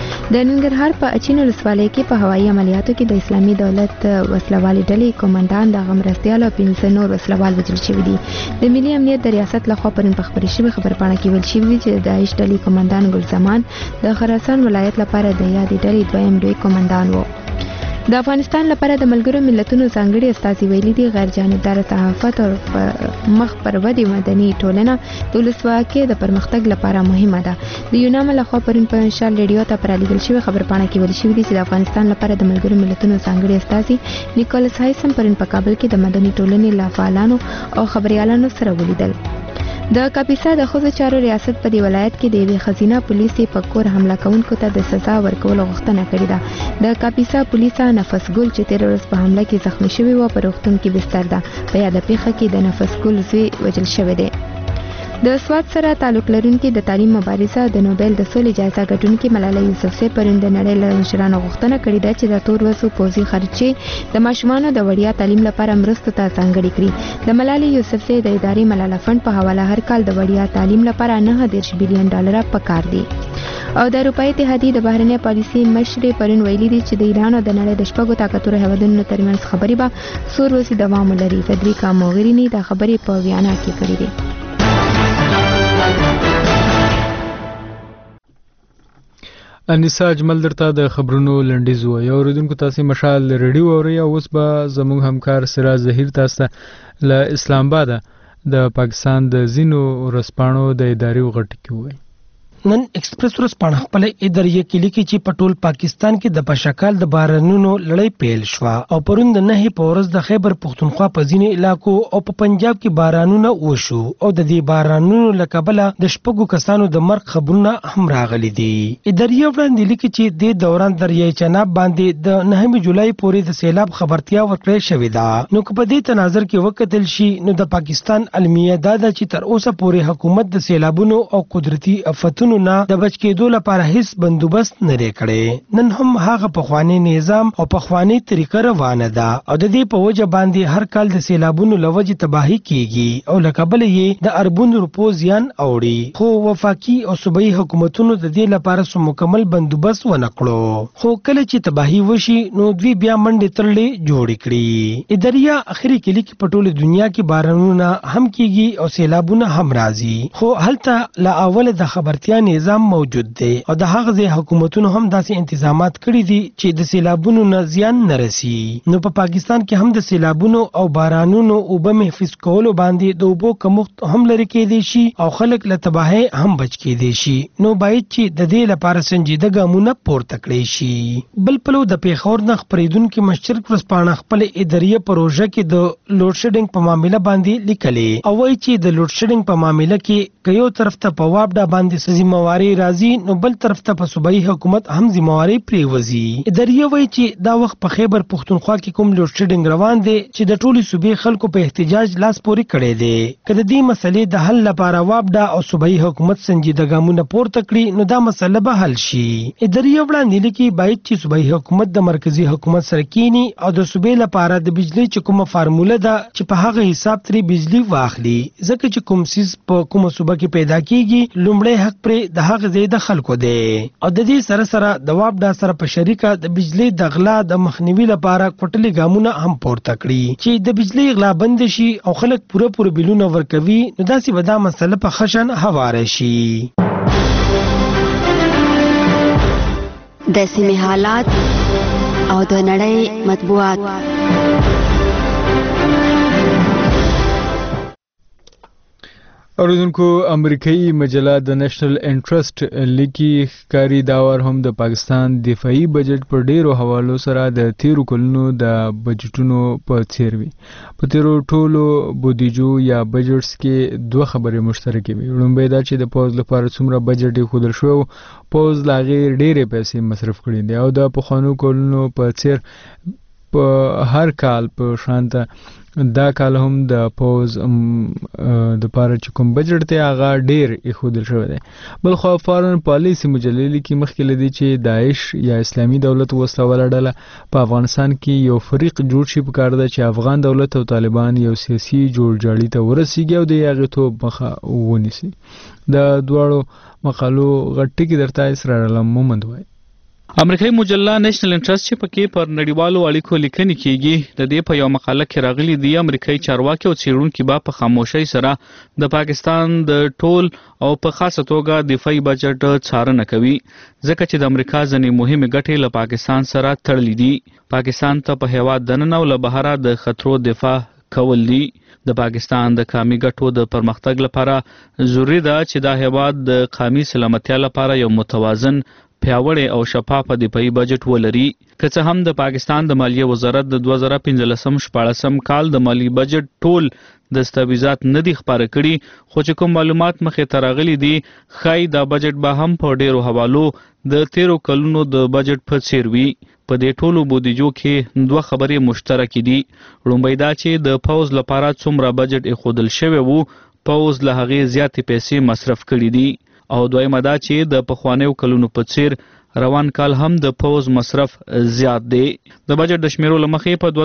د ننګرهار په اچین ولسوالۍ کې په هوایي عملیاتو کې د اسلامي دولت وسلوالې ډلې کمانډان د غمرستیال او 15 نور وسلوال وژل شوي دي. د ملي امنیت د ریاست لخوا پرون په خبرې شوی خبرپاڼه کې ویل شوی چې د داعش ډلې کمانډان ګل زمان د خراسان ولایت لپاره د یادې ډلې دویم لوی کمانډان و. د افغانستان لپاره د ملګرو ملتونو ځانګړي استازي ویلي دي غیر جانبدار صحافت او مخ پر ودې مدني ټولنه د ولسواکۍ د پرمختګ لپاره مهمه ده. د یونام لخوا پرون په مشال ریډیو ته پر لګل شوی خبرپاڼه کې ویل شوی دی چې د افغانستان لپاره د ملګرو ملتونو ځانګړي استازي نیکولس هایسم پرون په کابل کې د مدني ټولنې له فعالانو او خبريالانو سره ولیدل. د کاپیسا د ښځو چارو ریاست په دې ولایت کې د یوې ښځینه پولیسې په کور حمله کوونکو ته د سزا ورکولو غوښتنه کړې ده. د کاپیسا پولیسه نفس ګل چې تیر ورځ په حمله کې زخمی شوې وه په روغتون کې بستر ده. په یاده پیښه کې د نفس ګل زوی وژل شوی دی. د سواد سره تعلق لرونکي د تعلیم مبارزه د نوبل د سولې جایزه ګټونکي ملاله یوسفزۍ پرون د نړۍ له مشرانو غوښتنه کړې ده چې د تور وسو پوځي خرچې د ماشومانو د وړیا تعلیم لپاره مرستو ته ځانګړې کړي. د ملاله یوسفزۍ د ادارې ملاله فند په حواله هر کال د وړیا تعلیم لپاره 9 بلین ډالر پکار دي. او د اروپای اتحادیې د بهرنۍ پالیسي مشرې پرون ویلي دي چې د ایران او د نړۍ د شپږو طاقتورو هیوادونو ترمنځ خبرې به څو ورځې دوام ولري. فدریکا موغریني دا خبرې په ویانا کې کړې دي. انیسا اجمل درته د خبرونو لنډیز و. یو اوریدونکو تاسو مشال ریډیو اوري او اوس به زموږ همکار سراج ظهیر تاسو له اسلام آباد د پاکستان د زینو ورسپانو د ادارې غټ کې وای. نن ایکسپریس ورسپانه خپل ادارې کې لیکي چې په ټول پاکستان کې د بشکال د بارانونو لړۍ پیل شو او پرون د 9 په ورځ د خیبر پختونخوا په ځینې علاقو او په پنجاب کې بارانونه وشو او د دې بارانونو له کبله د شپږو کسانو د مرګ خبرونه هم راغلي دي. ادارې وړاندې لیکي چې د دوران دریای چناب باندې د 9 جولای پورې د سیلاب خبرتیا ورکړې شوې ده. نو په دې تناظر کې وکتل شي نو د پاکستان علمیه دا ده چې تر اوسه پورې حکومت د سیلابونو او قدرتي آفتونو نه د بچ کېدو لپاره هیڅ بندوبست نه لري کړی. نن هم هغه پخوانی نظام او پخوانی طریقه روانه ده او د دې په وجه باندې هر کال د سیلابونو لوجه تباہی کیږي او لکبل یې د اربون روپو زیان اوړي. خو وفاقي او صوبایي حکومتونو د دې لپاره سم مکمل بندوبست ونه کړو. خو کله چې تباہی وشي نو دوی بیا منډې ترلې جوړ کړي. ادارې اخري کې لیکي په ټوله دنیا کې بارانونه هم کیږي او سیلابونه هم راځي. خو هلته لا اول د خبرتیا نظام موجود دی او د هغه ځای حکومتونو هم داسې انتظامات کړی دي چې د سیلابونو نه زیان نه رسي. نو په پاکستان کې هم د سیلابونو او بارانونو اوبه محفوظ کولو باندې د اوبو کمښت هم لري کېدی شي او خلک له تباہي هم بچ کېدی شي. نو باید چې د دې لپاره سنجیده ګامونه پورته کړی شي. بل پلو د پیښور نه خبرېدونکو مشرق ورسپانه خپل ادارې پروژه کې د لوډ شیډینګ په معاملې باندې لیکلې او وایي چې د لوډ شیډینګ په معاملې کې یو طرف ته په وابډا باندې ذمہواری راځي نو بل طرف ته په صوبایي حکومت هم ذمہواری پریوزي. ادارې وایي چې دا وخت په خیبر پختونخوا کې کوم لوډ شیډینګ روان دی چې د ټولي صوبې خلکو په احتجاج لاس پورې کړی دی. که د دې مسلې د حل لپاره وابډا او صوبایي حکومت سنجیده ګامونه پورته کړي نو دا مسله به حل شي. ادارې وړاندې لیکي باید چې صوبایي حکومت د مرکزی حکومت سره کینی او د صوبې لپاره د بجلی چې کومه فارموله ده چې په هغه حساب ترې بجلی واخلي ځکه چې کوم سیس په کومه صوبه کې پیدا کیږي لومړی حق پرې د هغه ځای د خلکو دی او د دې سره سره د وابډا سره په شریکه د بجلی د غلا د مخنیوي لپاره کوټلي ګامونه هم پورته کړي چې د بجلی غلا بند شي او خلک پوره بلونه ورکوي نو داسې به دا مسله په خشن هواره شي. د سیمې حالات او د نړۍ مطبوعات. اوریدونکو، امریکایي مجله د نېشنل انټرست لیکي ښکاري دا وار هم د پاکستان دفاعي بجټ په ډیرو حوالو سره د تیرو کلونو د بجټونو په څیر وي. په تیرو ټولو بودیجو یا بجټس کې دوه خبرې مشترکې وي. لومړی دا چې د پوز لپاره څومره بجټ یې ښودل شوی، پوز لا غیر ډیرې پیسې مصرف کړي دي، او د پخوانو کلونو په څیر په هر کال په شانته دا کال هم د پوز د پاره چې کوم بجټ ته هغه ډیر ایښودل شوی دی. بل خو فارن پالیسی مجلې لیکي مخکې لدی چې داعش یا اسلامي دولت وسله ډله په افغانستان کې یو فریق جوړ شي. په کار ده چې افغان دولت او طالبان یو سیاسي جوړجاړي ته ورسیږي او د هغې توب مخه ونیسي. د دواړو مقالو غټ ټکي درته اسرار علم مومند وایي. امریکایي مجله نېشنل انټرست چې پکې پر نړیوالو اړیکو لیکنې کیږي، د دې په یو مقاله کې راغلي دي امریکایي چارواکي او څېړونکي به په خاموشۍ سره د پاکستان د ټول او په خاصه توګه دفاعي بجټ څارنه کوي، ځکه چې د امریکا ځینې مهمې ګټې له پاکستان سره تړلې دي. پاکستان ته په هیواد دننه او له بهره د خطرو دفاع کول دي. د پاکستان د قومي ګټو د پرمختګ لپاره ضروري ده چې دا هیواد د قومي سلامتیا لپاره یو متوازن، پیاوړی او شفاف دفاعي بجټ ولري. که څه هم د پاکستان د مالیې وزارت د 2015-14 کال د مالی بجټ ټول دستاویزات نه دي خپاره کړي، خو چې کوم معلومات مخې ته راغلي دي ښایي دا بجټ به هم په ډیرو حوالو د تیرو کلونو د بجټ په څیر وي. په دې ټولو بودیجو کې دوه خبرې مشترکې دي. لومړی دا چې د پوز لپاره څومره بجټ ایښودل شوی وو، پوز له هغې زیاتې پیسې مصرف کړي دي، او دویمه دا چې د پخوانیو کلونو په څیر روان کال هم د پوز مصرف زیات دی. د بجټ د شمیرو له مخې په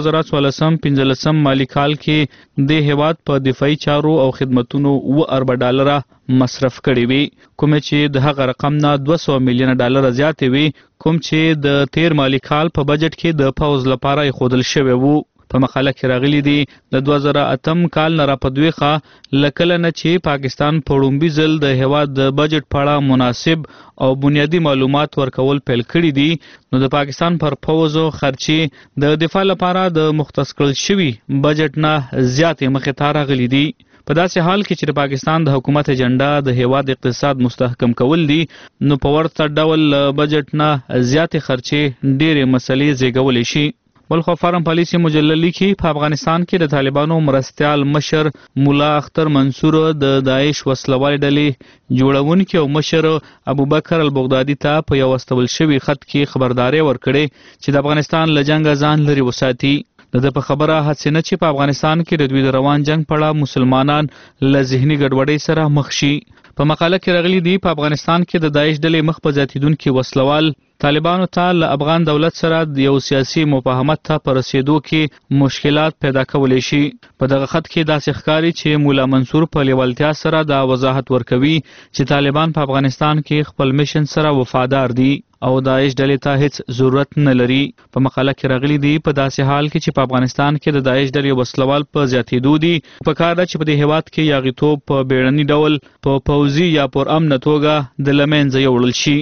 2014-15 مالی کال کې د هیواد په دفاعي چارو او خدمتونو $7 ارب مصرف کړي وي، کوم چې د هغه رقم نه $200 ملیونه زیاتې وي کوم چې د تیر مالی کال په بجټ کې د پوز لپاره ایښودل شوی وو. په مقاله کې راغلي دي د 2008 کال نه راپدويخه لکله نه چې پاکستان په لومړي ځل د هیواد د بجټ په اړه مناسب او بنیادی معلومات ورکول پیل کړي دي، نو د پاکستان پر پوز او خرچي د دفاع لپاره د مختص کړل شوی بجټ نه زیاتې مخې ته راغلي دي. په داسې حال کې چې د پاکستان د حکومت اجنډا د هیواد اقتصاد مستحکم کول دي، نو په ورته ډول بجټ نه زیاتې خرچي ډېرې مسلې زیږولی شي. بلخو فارن پالیسی مجله لیکي په افغانستان کې د طالبانو مرستیال مشر مولا اختر منصور د داعش وسلوالې ډلې جوړونکي او مشر ابوبکر البغدادي ته په یو واستول شوي خط کې خبرداري ورکړې چې د افغانستان له جنګه ځان لرې وساتي. د په خبره هڅه نه چې په افغانستان کې د دوی د روان جنگ په اړه مسلمانان له ذهني ګډوډۍ سره مخ شي. په مقاله کې راغلي دي په افغانستان کې د داعش ډلې مخ په زیاتیدونکي وسلوال طالبانو ته له افغان دولت سره د یو سیاسي مفاهمت ته پر رسیدو کې مشکلات پیدا کولی شي. په دغه خط کې داسې ښکاري چې مولا منصور په لیوالتیا سره دا وضاحت ورکوي چې طالبان په افغانستان کې خپل میشن سره وفادار دي او داعش ډلې ته هیڅ ضرورت نه لري. په مقاله کې راغلي دي په داسې حال کې چې په افغانستان کې د داعش ډلې وسلوال په زیاتېدو دي، په کار ده چې په دې هیواد کې یاغیتوب په بیړني ډول په پوځي یا پر امن توګه د لمنځه یوړل شي.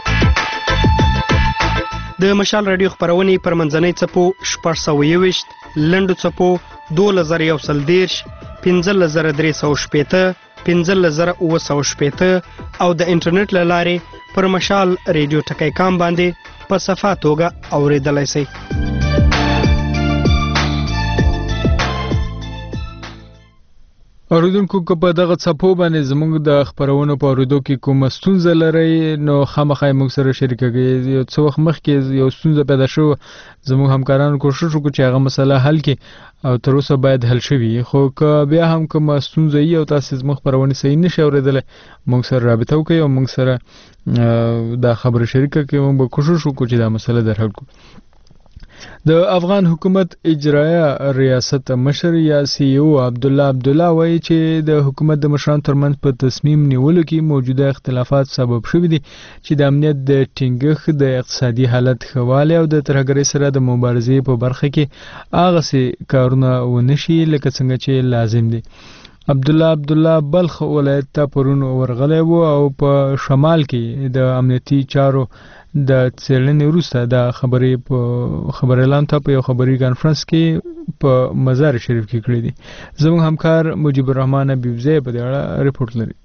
د مشال رادیو خبرونې پر منځنۍ څپو 621 لنډو څپو 2110 15315 15915 او د انټرنیټ له لارې پر مشال رادیو ټکی کام باندې په صفه توګه اوریدلای شئ. اوریدونکو که په دغه څپو باندې زموږ د خبرونو په اوریدو کې کومه ستونزه لرئ نو خامخا موږ سره شریکه کړئ. یو څه وخت مخکې یو ستونزه پیدا شو، زموږ همکارانو کوشش وکړو چې هغه مسله حل کړي او تر اوسه باید حل شوي. خو که بیا هم کومه ستونزه وي او تاسې زموږ خبرونه صحیح نشئ اوریدلی، موږ سره رابطه وکړئ او موږ سره دا خبره شریکه کړئ. موږ به کوشش وکړو چې دا مسله در حل کړو. د افغان حکومت اجرایه ریاست مشر یا سی او عبدالله وایي چې د حکومت د مشرانو ترمنځ په تصمیم نیولو کې موجوده اختلافات سبب شوي دي چې د امنیت د ټینګښت، د اقتصادي حالت ښه والی او د ترهګرۍ سره د مبارزې په برخه کې هغسې کارونه ونه شي لکه څنګه چې لازم دي. عبدالله بلخ ولایت ته پرون ورغلی و او په شمال کې د امنیتي چارو د څېړنې وروسته د خبر اعلان ته په یو خبري کانفرنس کې په مزار شریف کې کړی دی. زموږ همکار مجيب الرحمن حبیبزی په دې اړه رپورټ لري.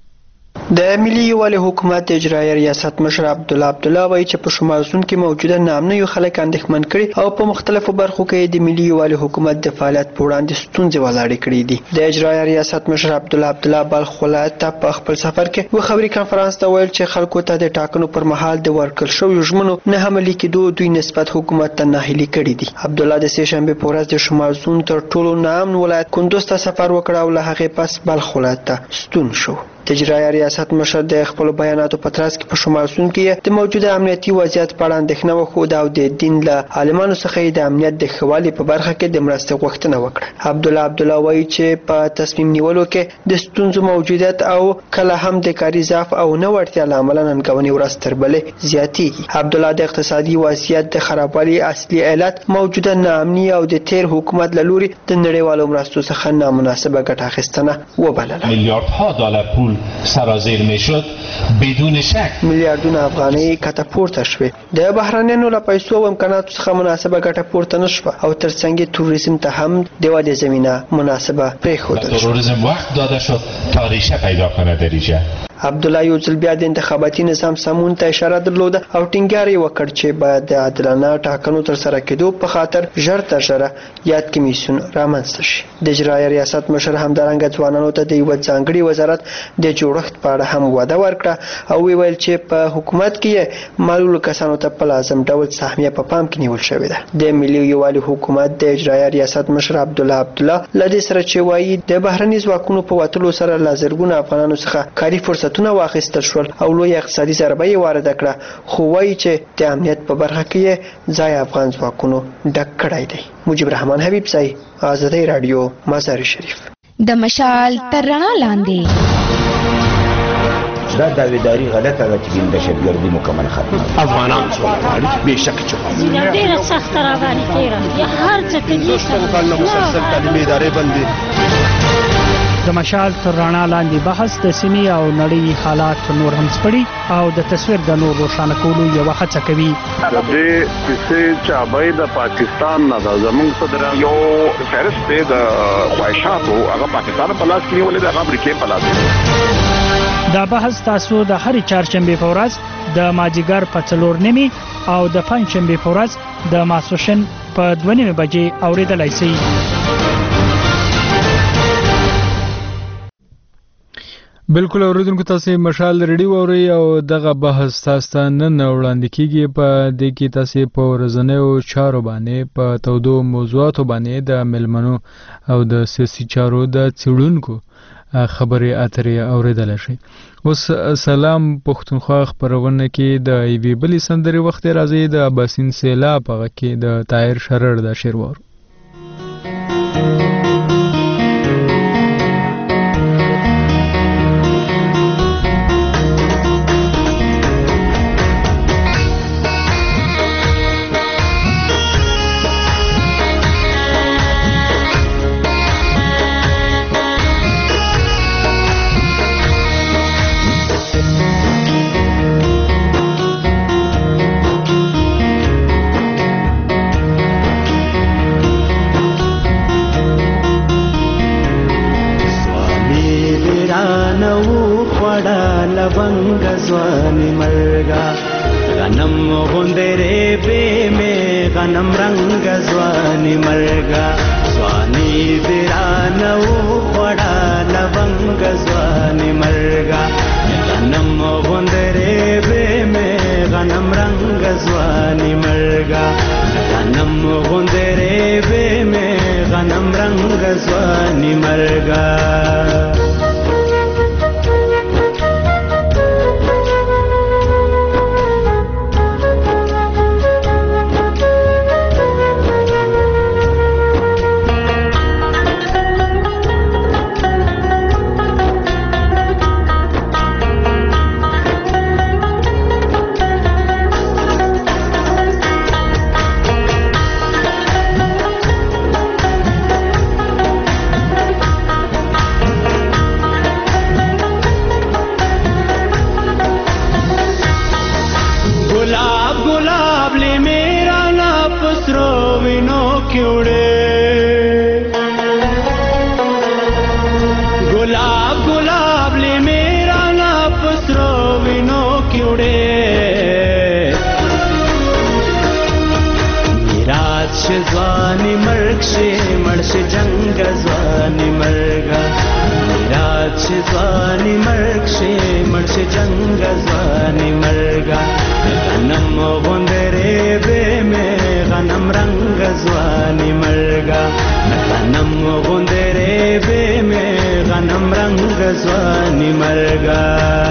د ملي یووالي حکومت اجرایي ریاست مشر عبدالله وایي چې په شمال سند کې موجوده نامنوي خلک اندېښمن کړي او په مختلفو برخو کې د ملي یووالي حکومت د فعالیت په وړاندې ستونزې ولاړې کړې دي. د اجرایي ریاست مشر عبدالله بلخ ولایت ته په خپل سفر کې و خبري کانفرنس ته ویل چې خلکو ته د ټاکنو پر مهال د ورکړل شویو ژمنو نه عملي کېدو دوی نسبت حکومت ته ناهیلي کړي دي. عبدالله د سې شنبې په ورځ د شمال سند تر ټولو ناامن ولایت کندوز ته سفر وکړ او له هغې پس بلخ ولایت ته ستون شو. د اجرایي ریاست مشر د خپل بیاناتو په ترڅ کې په شمال سند کې د موجوده امنیتي وضعیت په اړه اندېښنه وښوده او د دین له عالمانو څخه د امنیت د ښه والي په برخه کې د مرستې غوښتنه وکړه. عبدالله وایي چې په تصمیم نیولو کې د ستونزو موجودیت او کله هم د کاري ضعف او نه وړتیا له امله ننګونې ورځ تر بلې زیاتېږي. عبدالله د اقتصادي وضعیت د خرابوالي اصلي علت موجوده ناامني او د تیر حکومت له لوري د نړیوالو مرستو څخه نامناسبه ګټه اخیستنه وبلله. میلیاردها دلار پول سرازیر میشد بدون شک. میلیاردونه افغانۍ کته پورته شوې. د بهرنیانو له پیسو او امکاناتو څخه مناسبه ګټه پورته نشوه او ترڅنګ توریسم ته هم د ودې زمینه مناسبه پرېښودل شوه. توریسم وقت داده شد تا ریشه پیدا کنه در ایجا. عبدالله یو ځل بیا د انتخاباتي نظام سمون ته اشاره درلوده او ټینګار یې وکړ چې باید د عادلانه ټاکنو ترسره کېدو په خاطر ژر تر ژره یاد کمیسیون رامنځته شي. د اجرایي ریاست مشر همدارنګه ځوانانو ته د یوه ځانګړي وزارت د جوړښت په اړه هم وعده ورکړه او ویل چې په حکومت کې معلولو کسانو ته په لازم ډول سهمیه په پام کې نیول شوې ده. د ملي یووالي حکومت د اجرایي ریاست مشر عبدالله له دې سره چې وایي د بهرني ځواکونو په وتلو سره له زرګونو افغانانو څخه کاري فرصتونه واخیستل شول او لوی اقتصادي ضربه یې وارده کړه، خو وایي چې د امنیت په برخه کې ځای افغان ځواکونو ډک کړی دی. مجيب الرحمن حبیبزی، آزادی رادیو، مزار شریف. د مشال تر رڼا لاندې دا داویداری غلطه ده چې د دهشتګردي مکمل ختمه افغانان څومره به شک چې ډیره سخت راغلي تیرا هر څه کې کله مسلسل تعلیمي ادارې بندي. د مشال تر رڼا لاندې بحث د سیمې او نړۍ حالات نور هم سپړي او د تصویر د نور روښانه کولو یو هڅه کوي. د دې کیسې چابای د پاکستان نه د زمونږ صدر یو فهرست دی د خواهشاتو هغه پاکستان په لاس کې نیولې د امریکا په لاس. دا بحث تاسو د هرې چهارشنبې په ورځ د مازدیګر په 4:30 او د پنجشنبې په ورځ د ماسپښین په 2:30 بجې اوریدلای شئ. بالکل اوریدونکو تاسو مشال ریډیو اوري او دغه بحث تاسو نن وړاندې کیږي په دې کې تاسو په ورځنیو چارو باندې په تودو موضوعاتو باندې د ملمنو او د سیاسي چارو د څېړونکو خبرې اترې اوریدل شي. اوس سلام پښتونخوا خبرونه کې د ایوی بلی سندري وخت راځي د اباسین سیلاب هغه کې د طاهر شرر د شیروار. ځواني مرګه میراث شي ځواني مرګ شي مړ شي جنګ ځواني مرګه غنم غوندرې به مې غنم رنگ ځواني مرګه غنم غوندرې به مې غنم رنگ ځواني مرګه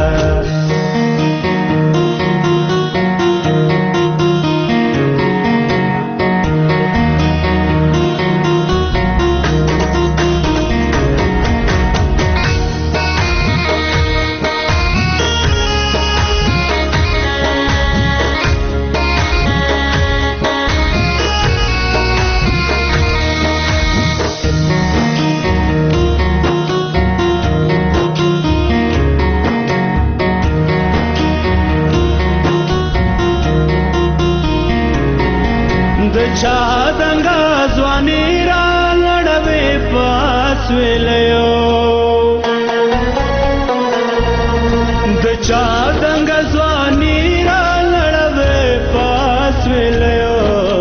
چا دنګا ځواني را لړوي پاس ویلو د چا دنګا ځواني را لړوي پاس ویلو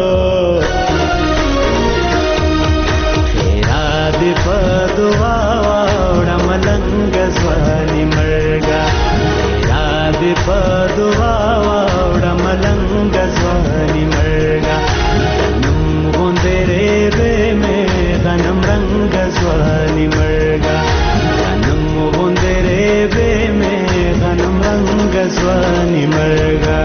خیرا دې په دعا وړم لنګ ځواني مرګا خیرا دې په دعا وړم لنګ ځواني مرګا غنم رنگ ځواني مرګه غنم غوندرې به مې غنم رنگ ځواني مرګه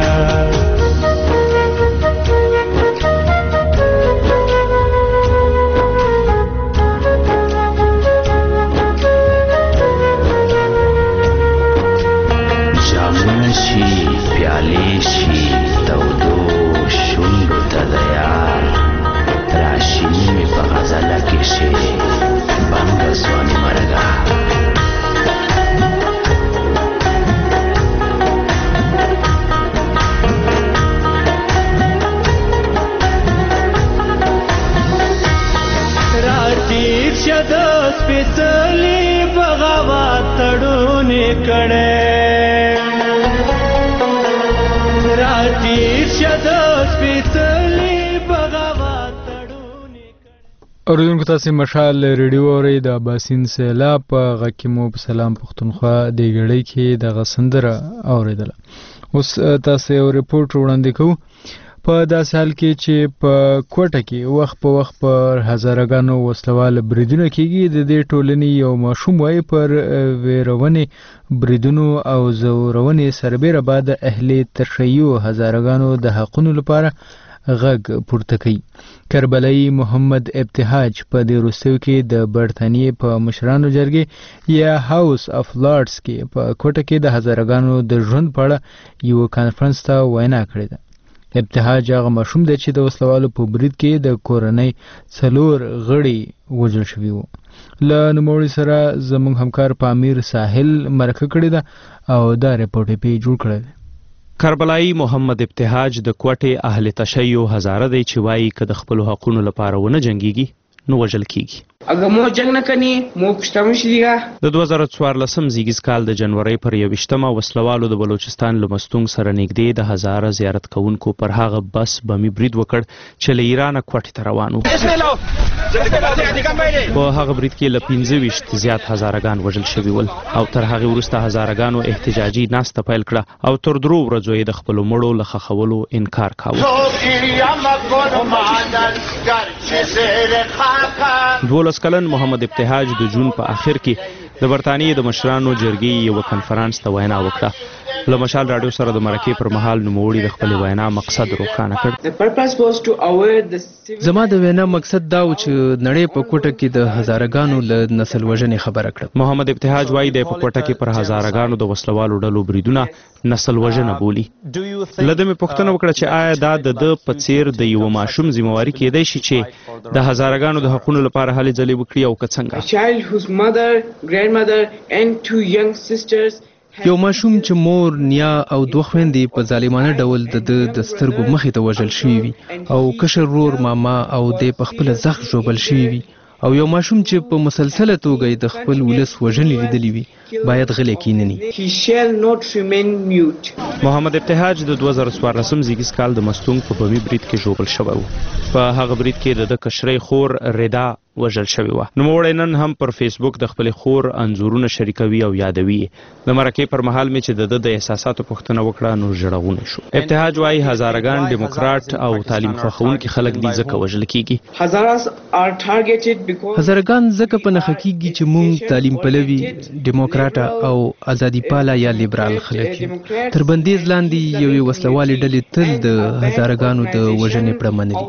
جامونه شي پیالې شي تودو شونډو ته د یار راشینی می په غزله کې شي بنګ ځواني مرګه راټیر شه د سپېڅلي بغاوت تړونې کړې راټیر شه د سپېڅلي اوریدونکو تاسو مشال ریډیو اورئ د باسین سیلاب په غږ کې مو په سلام پښتونخوا د غړۍ کې د غسندره اوریدله اوس تاسو یو ریپورت وړاندې کوو په داسې حال کې چې په کوټه کې وخت په وخت پر هزارګانو وسلوال بریدونه کېږي د دې ټولنې یو ماشوم وایي پر ویرونې بریدونو او زورونې سربیره بعد اهل تشیع هزارګانو د حقونو لپاره غږ پورته کوي کربلایی محمد ابتهاج په دې وروستیو کې د برتانیې په مشرانو جرګې یا هاوس اف لارډز کې په کوټه کې د هزارګانو د ژوند په اړه یو کانفرنس ته وینا کړې ده ابتهاج هغه ماشوم دی چې د وسلوالو په برید کې د کورنۍ 4 غړي وژل شوي وو له نوموړي سره زموږ همکار پامیر ساحل مرکه کړې ده او دا ریپورټ یې جوړ کړی دی کربلایی محمد ابتهاج د کوټې اهل تشیع هزاره دی چې وایي که د خپلو حقونو لپاره ونه جنګیږي نو وژل کیږي اگر مو جنگ نه کني مو پښتمش دیګه د 2014 زیږیز کال د جنوري پر 21مه وسلوالو د بلوچستان لمستونګ سره نږدې د هزاره زیارت کوونکو پر هغه بس بمي برید وکړ چې له ایران کوټې ته روان و په هغه برید کې له 15 زیات هزارګان وژل شوي ول او تر هغه وروسته هزارګانو احتجاجي ناسته پیل کړه او تر 3 ورځو یې د خپل مړو له خښولو انکار کاوه 12 کلن محمد ابتهاج د جون په اخر کې د برتانیې د مشرانو جرګې یو کانفرنس ته وینا وکړه له مشال رادیو سره د مرکې پر مهال نوموړي د خپل وینا مقصد روښانه کړ زما د وینا مقصد دا و چې نړۍ په کوټه کې د هزارګانو له نسل وژنې خبره کړه محمد ابتهاج وایي د په کوټه کې پر هزارګانو د وسلوالو ډلو بریدونه نسل وژنه بولي لده مې پوښتنه وکړه چې آیا دا د په څیر د یو ماشوم ذمہواری کېدای شي چې د هزارګانو د حقوقو لپاره هلې ځلې وکړي او که څنګه یو ماشوم چې مور نیا او دوه خويندې په ظالمانه ډول د سترګو مخې ته وژل شوی وي او کشر رور ماما او د خپل زخ جوړل شوی وي او یو ماشوم چې په مسلسله توګه د خپل ولس وژنې لیدلی وي باید غلی کیننی محمد ابتهاج د 2014 زیږیز کال د مستونګ په بمي برید کې جوړل شوی و په هغه برید کې د کشرۍ خور ردا وژل شوی و. نوموړی نن هم پر فیسبوک د خپل خور انځورونه شریکوي او یادوي. د مرکې پر مهال مې چې د احساساتو پوښتنه وکړه نو ژړغونی شو. ابتهاج وايي هزارهګان دیموکرات او تعلیم خوښونکي خلک دي ځکه وژل کیږي. هزارهګان ځکه په نښه کیږي چې موږ تعلیم پلوي، دیموکراټه او ازادي پاله یا لیبرال خلک یو. تر بندیز لاندې یوې وسلوالې ډلې تل د هزارهګانو د وژنې پړه منلي.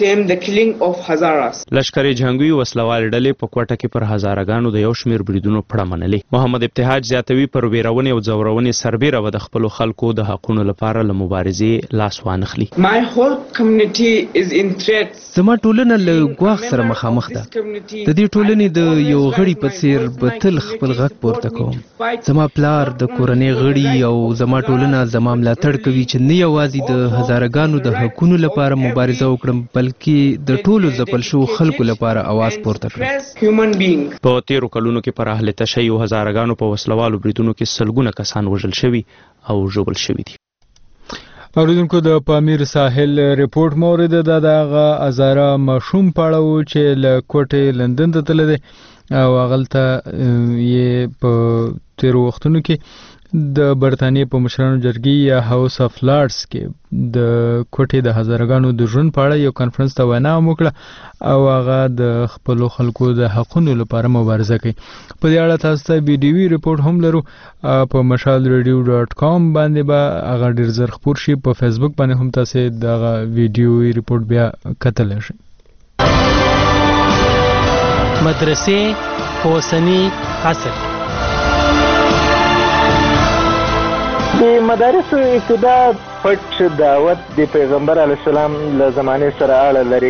لشکري جنګي وسلوال ډلې په کوټه کې پر هزارهګانو د یو شمېر بریدونو پړه منلې. محمد ابتهاج زیاتوي پر ویرونې او ځورونې سربیره به د خپلو خلکو د حقونو لپاره له مبارزې لاس وانخلي. زما ټولنه له ګواښ سره مخامخ ده. د دې ټولنې د یو غړي په څیر به تل خپل غږ پورته کوم. زما پلار د کورنۍ غړي او زما ټولنه زما ملاتړ کوي چې نه یوازې د هزارهګانو د حقونو لپاره مبارزه وکړم بلکې د ټولو ځپل شوو خلکو لپاره اواز پورته کړم. په تیرو کلونو کې پر اهل تشیع هزارهګانو په وسلوالو بریدونو کې سلګونه کسان وژل شوي او ژوبل شوي دي. اوریدونکو د پامیر ساحل ریپورت مورد د هغه هزاره ماشوم پاړه و چې له کوټې لندن ته تللی دی او هغلته یې په تیرو وختونو کې د برطانیې په مشرانو جرګې یا هاوس اف لارډز کې د کوټې د هزارهګانو د ژوند په اړه یو کانفرنس ته وینا وکړه او هغه د خپلو خلکو د حقونو لپاره مبارزه کوي. په دې اړه تاسو ته ویډیوي ریپورت هم لرو په mashalradio.com باندې به هغه ډېر زر خپور شي. په فیسبوک باندې هم تاسو دغه ویډیوي ریپورت بیا کتلی شئ. مدرسې په اوسني عصر د مدارسو ابتدا پټ دعوت د پیغمبر علیه السلام له زمانې سره اړه لري.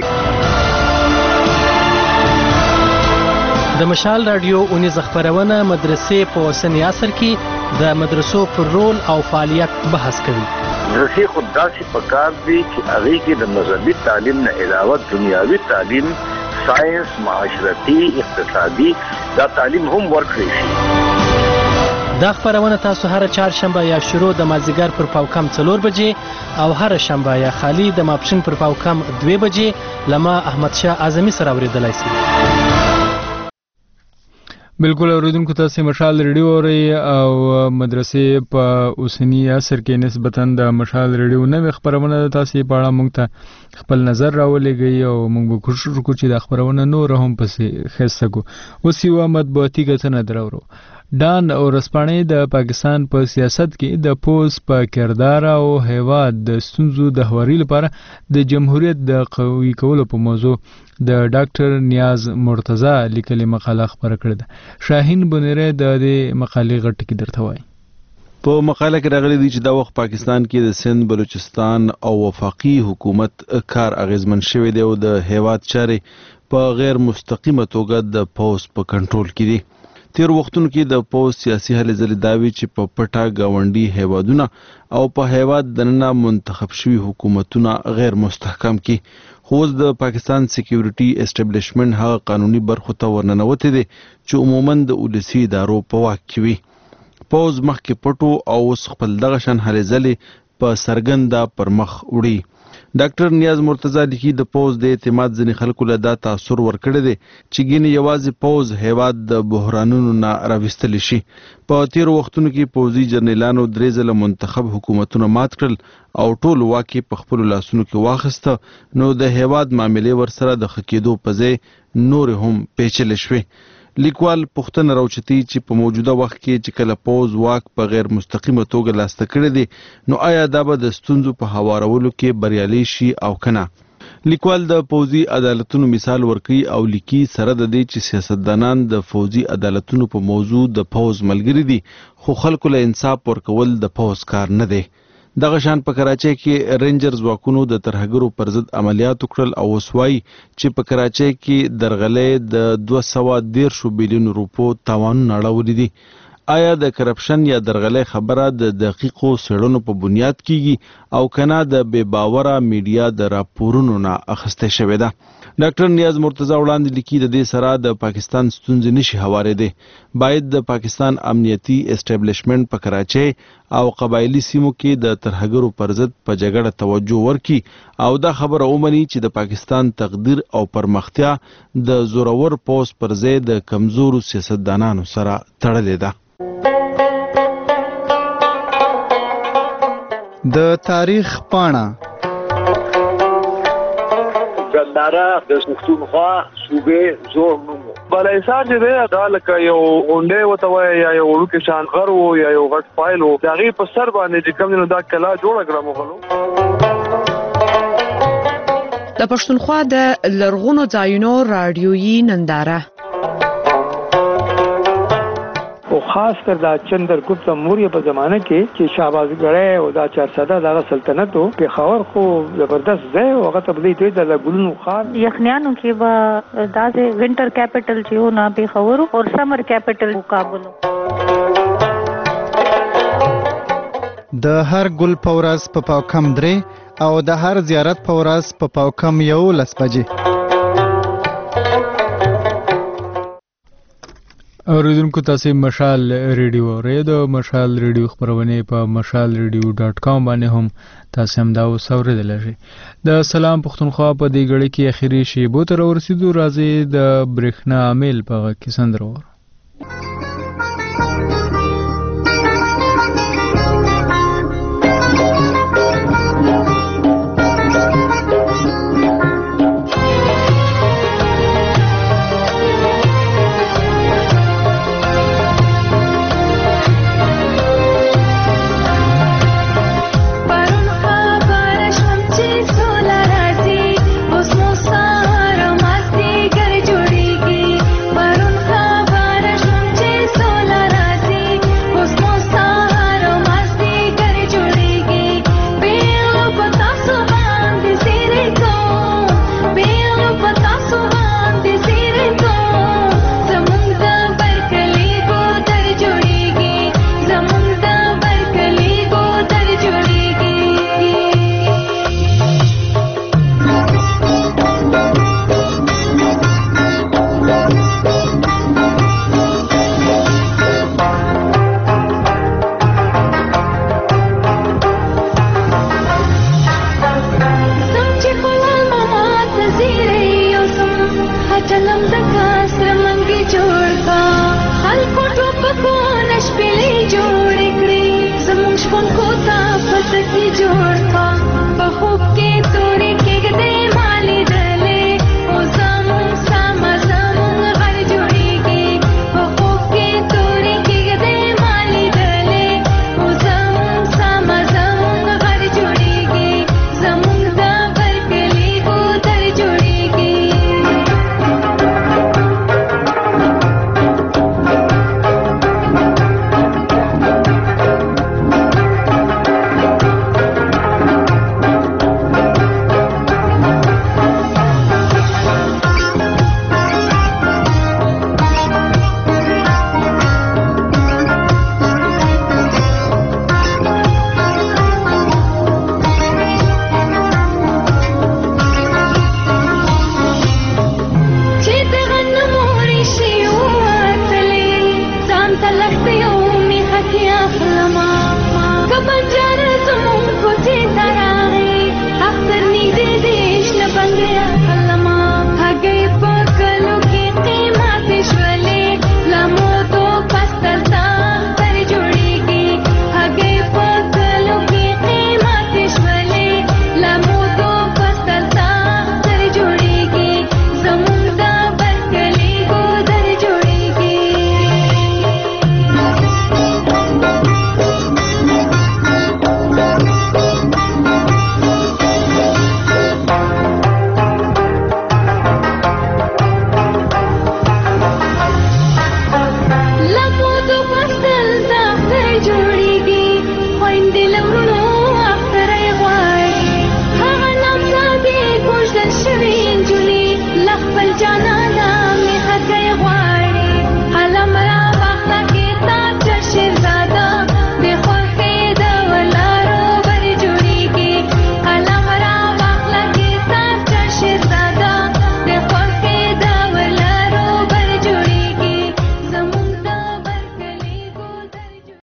د مشال رادیو اونیزه خپرونه مدرسې په اوسني عصر کې د مدرسو پر رول او فعالیت بحث کوي. مدرسې خو داسې پکار دي چې هغې کې د مذهبي تعلیم نه علاوه دنیاوي تعلیم، ساینس، معاشرتي، اقتصادي دا تعلیم هم ورکړی شي. دا خبرونه تاسو هر چهارشنبه یا شروع د مازیګر پر پاوکم 4 بجې او هر شنبه یا خالی د ماپښین پر پاوکم 2 بجې لما احمد شاه اعظمي سره اوریدلای شئ. بالکل اوریدونکو تاسو مشال ریډیو اورئ او مدرسې په اوسني عصر کې نسبتاً د مشال ریډیو نوې خبرونه تاسو په اړه موږ ته خپل نظر راولېږئ او موږ به کوشش وکړو چې د خبرونه نور هم پسې ښایسته کړو. اوس یوه مطبوعاتي کتنه درورو. ډان او رسپانې د پاکستان په سیاست کې د پوز په کردار او هیواد د ستونزو د هواري لپاره د جمهوریت د قوي کولو په موضوع د ډاکټر نیاز مرتضی لیکلي مقاله خپره کړې ده. شاهین بنیری د دې مقالې غټ ټکي درته وایي. په مقاله کې راغلي دي چې دا وخت پاکستان کې د سند، بلوچستان او وفاقي حکومت کار اغیزمن شوی دی او د هیواد چارې په غیر مستقیمه توګه د پوز په کنټرول کې دي. تیر وختونو کې د پوز سیاسي هلې ځلې داوي چې په پټه گاونډي هیوادونه او په هیواد دننه منتخب شوي حکومتونه غیر مستحکم کی. خو د پاکستان سکیورټي اسټابلیشمنت هغه قانوني برخو ته ورننوتې دي چې عموما د ولسي ادارو په واک کې وي. پوز مخکې پټو او اوس خپل دغه شان هلې ځلې په سرګنده پر مخ وړي. ډاکټر نیاز مرتضی لیکي د پوز د اعتماد ځینې خلکو له دا تاثر ورکړی دی چې ګینې یوازې پوز هیواد د بحرانونو نه راویستلی شي. په تیرو وختونو کې پوځي جرنیلانو 3 ځله منتخب حکومتونه مات کړل او ټول واک په خپلو لاسونو کې واخیسته، نو د هیواد معاملې ورسره د ښه کېدو په ځای نورې هم پیچلې شوې. لیکوال پوښتنه راوچتي چې په موجوده وخت کې چې کله پوز واک په غیر مستقیمه توګه لاسته کړی دی نو آیا دا به د ستونزو په هوارولو کې بریالي شي او کنه. لیکوال د پوځي عدالتونو مثال ورکوي او لیکي سره د دې چې سیاستدانان د پوځي عدالتونو په موضوع د پوز ملګری دي خو خلکو له انصاف ورکول د پوز کار نه دی. دغه شان په کراچۍ کې رینجر ځواکونو د ترهګرو پر ضد عملیات وکړل او اوس وایي چې په کراچۍ کې درغلۍ د 213 بلیون روپو تاوانونه اړولي دي. آیا د کرپشن یا درغلۍ خبره د دقیقو څېړنو په بنیاد کیږي او کنه د بې باوره میډیا د راپورونو نه اخیستې شوې ده؟ ډاکټر نیاز مرتضی وړاندې لیکي د دې سره د پاکستان ستونزې نشي هوارېدې. باید د پاکستان امنیتي اسټابلیشمنټ په کراچۍ او قبایلي سیمو کې د ترهګرو پر ضد په جګړه توجه ورکړي او دا خبره ومني چې د پاکستان تقدیر او پرمختیا د زورور پوځ پر ځای د کمزورو سیاستدانانو سره تړلې ده. د تاریخ پاڼه ګنداره د پښتونخوا صوبې زوړ نوم بلایسار چې دی دا لکه یو غونډۍ ورته وایي یا یو وړوکی شان غر و یا یو غټ فایل و د هغې په سر باندې چې کوم دی نو دا کلا جوړه کړه مغلو. د پښتونخوا د لرغونو ځایونو راډیویي ننداره او خاص کر دا چندرګپت موریه په زمانه کې چې شهبازګړی او دا 400 دغه سلطنت او پېښور خو زبردست ځای او هغه ته بلی دوی د ګلونو خان یخنیانو کې به دا د وینټر کیپټل چې و نه پېښور او سمر کیپټل کابل. د هر ګل په ورځ په پاوکم 3 او د هر زیارت په ورځ په پاوکم 11 بجې. اوریدونکو تاسو مشال ریډیو اورئ. د مشال ریډیو خبرونه په mashalradio.com باندې هم تاسو هم دا اوریدلای شئ. د سلام پښتونخوا په دې غړي کې اخیری شی بو تر ورسېدو راځي د برېښنا عامل په کې سندرور.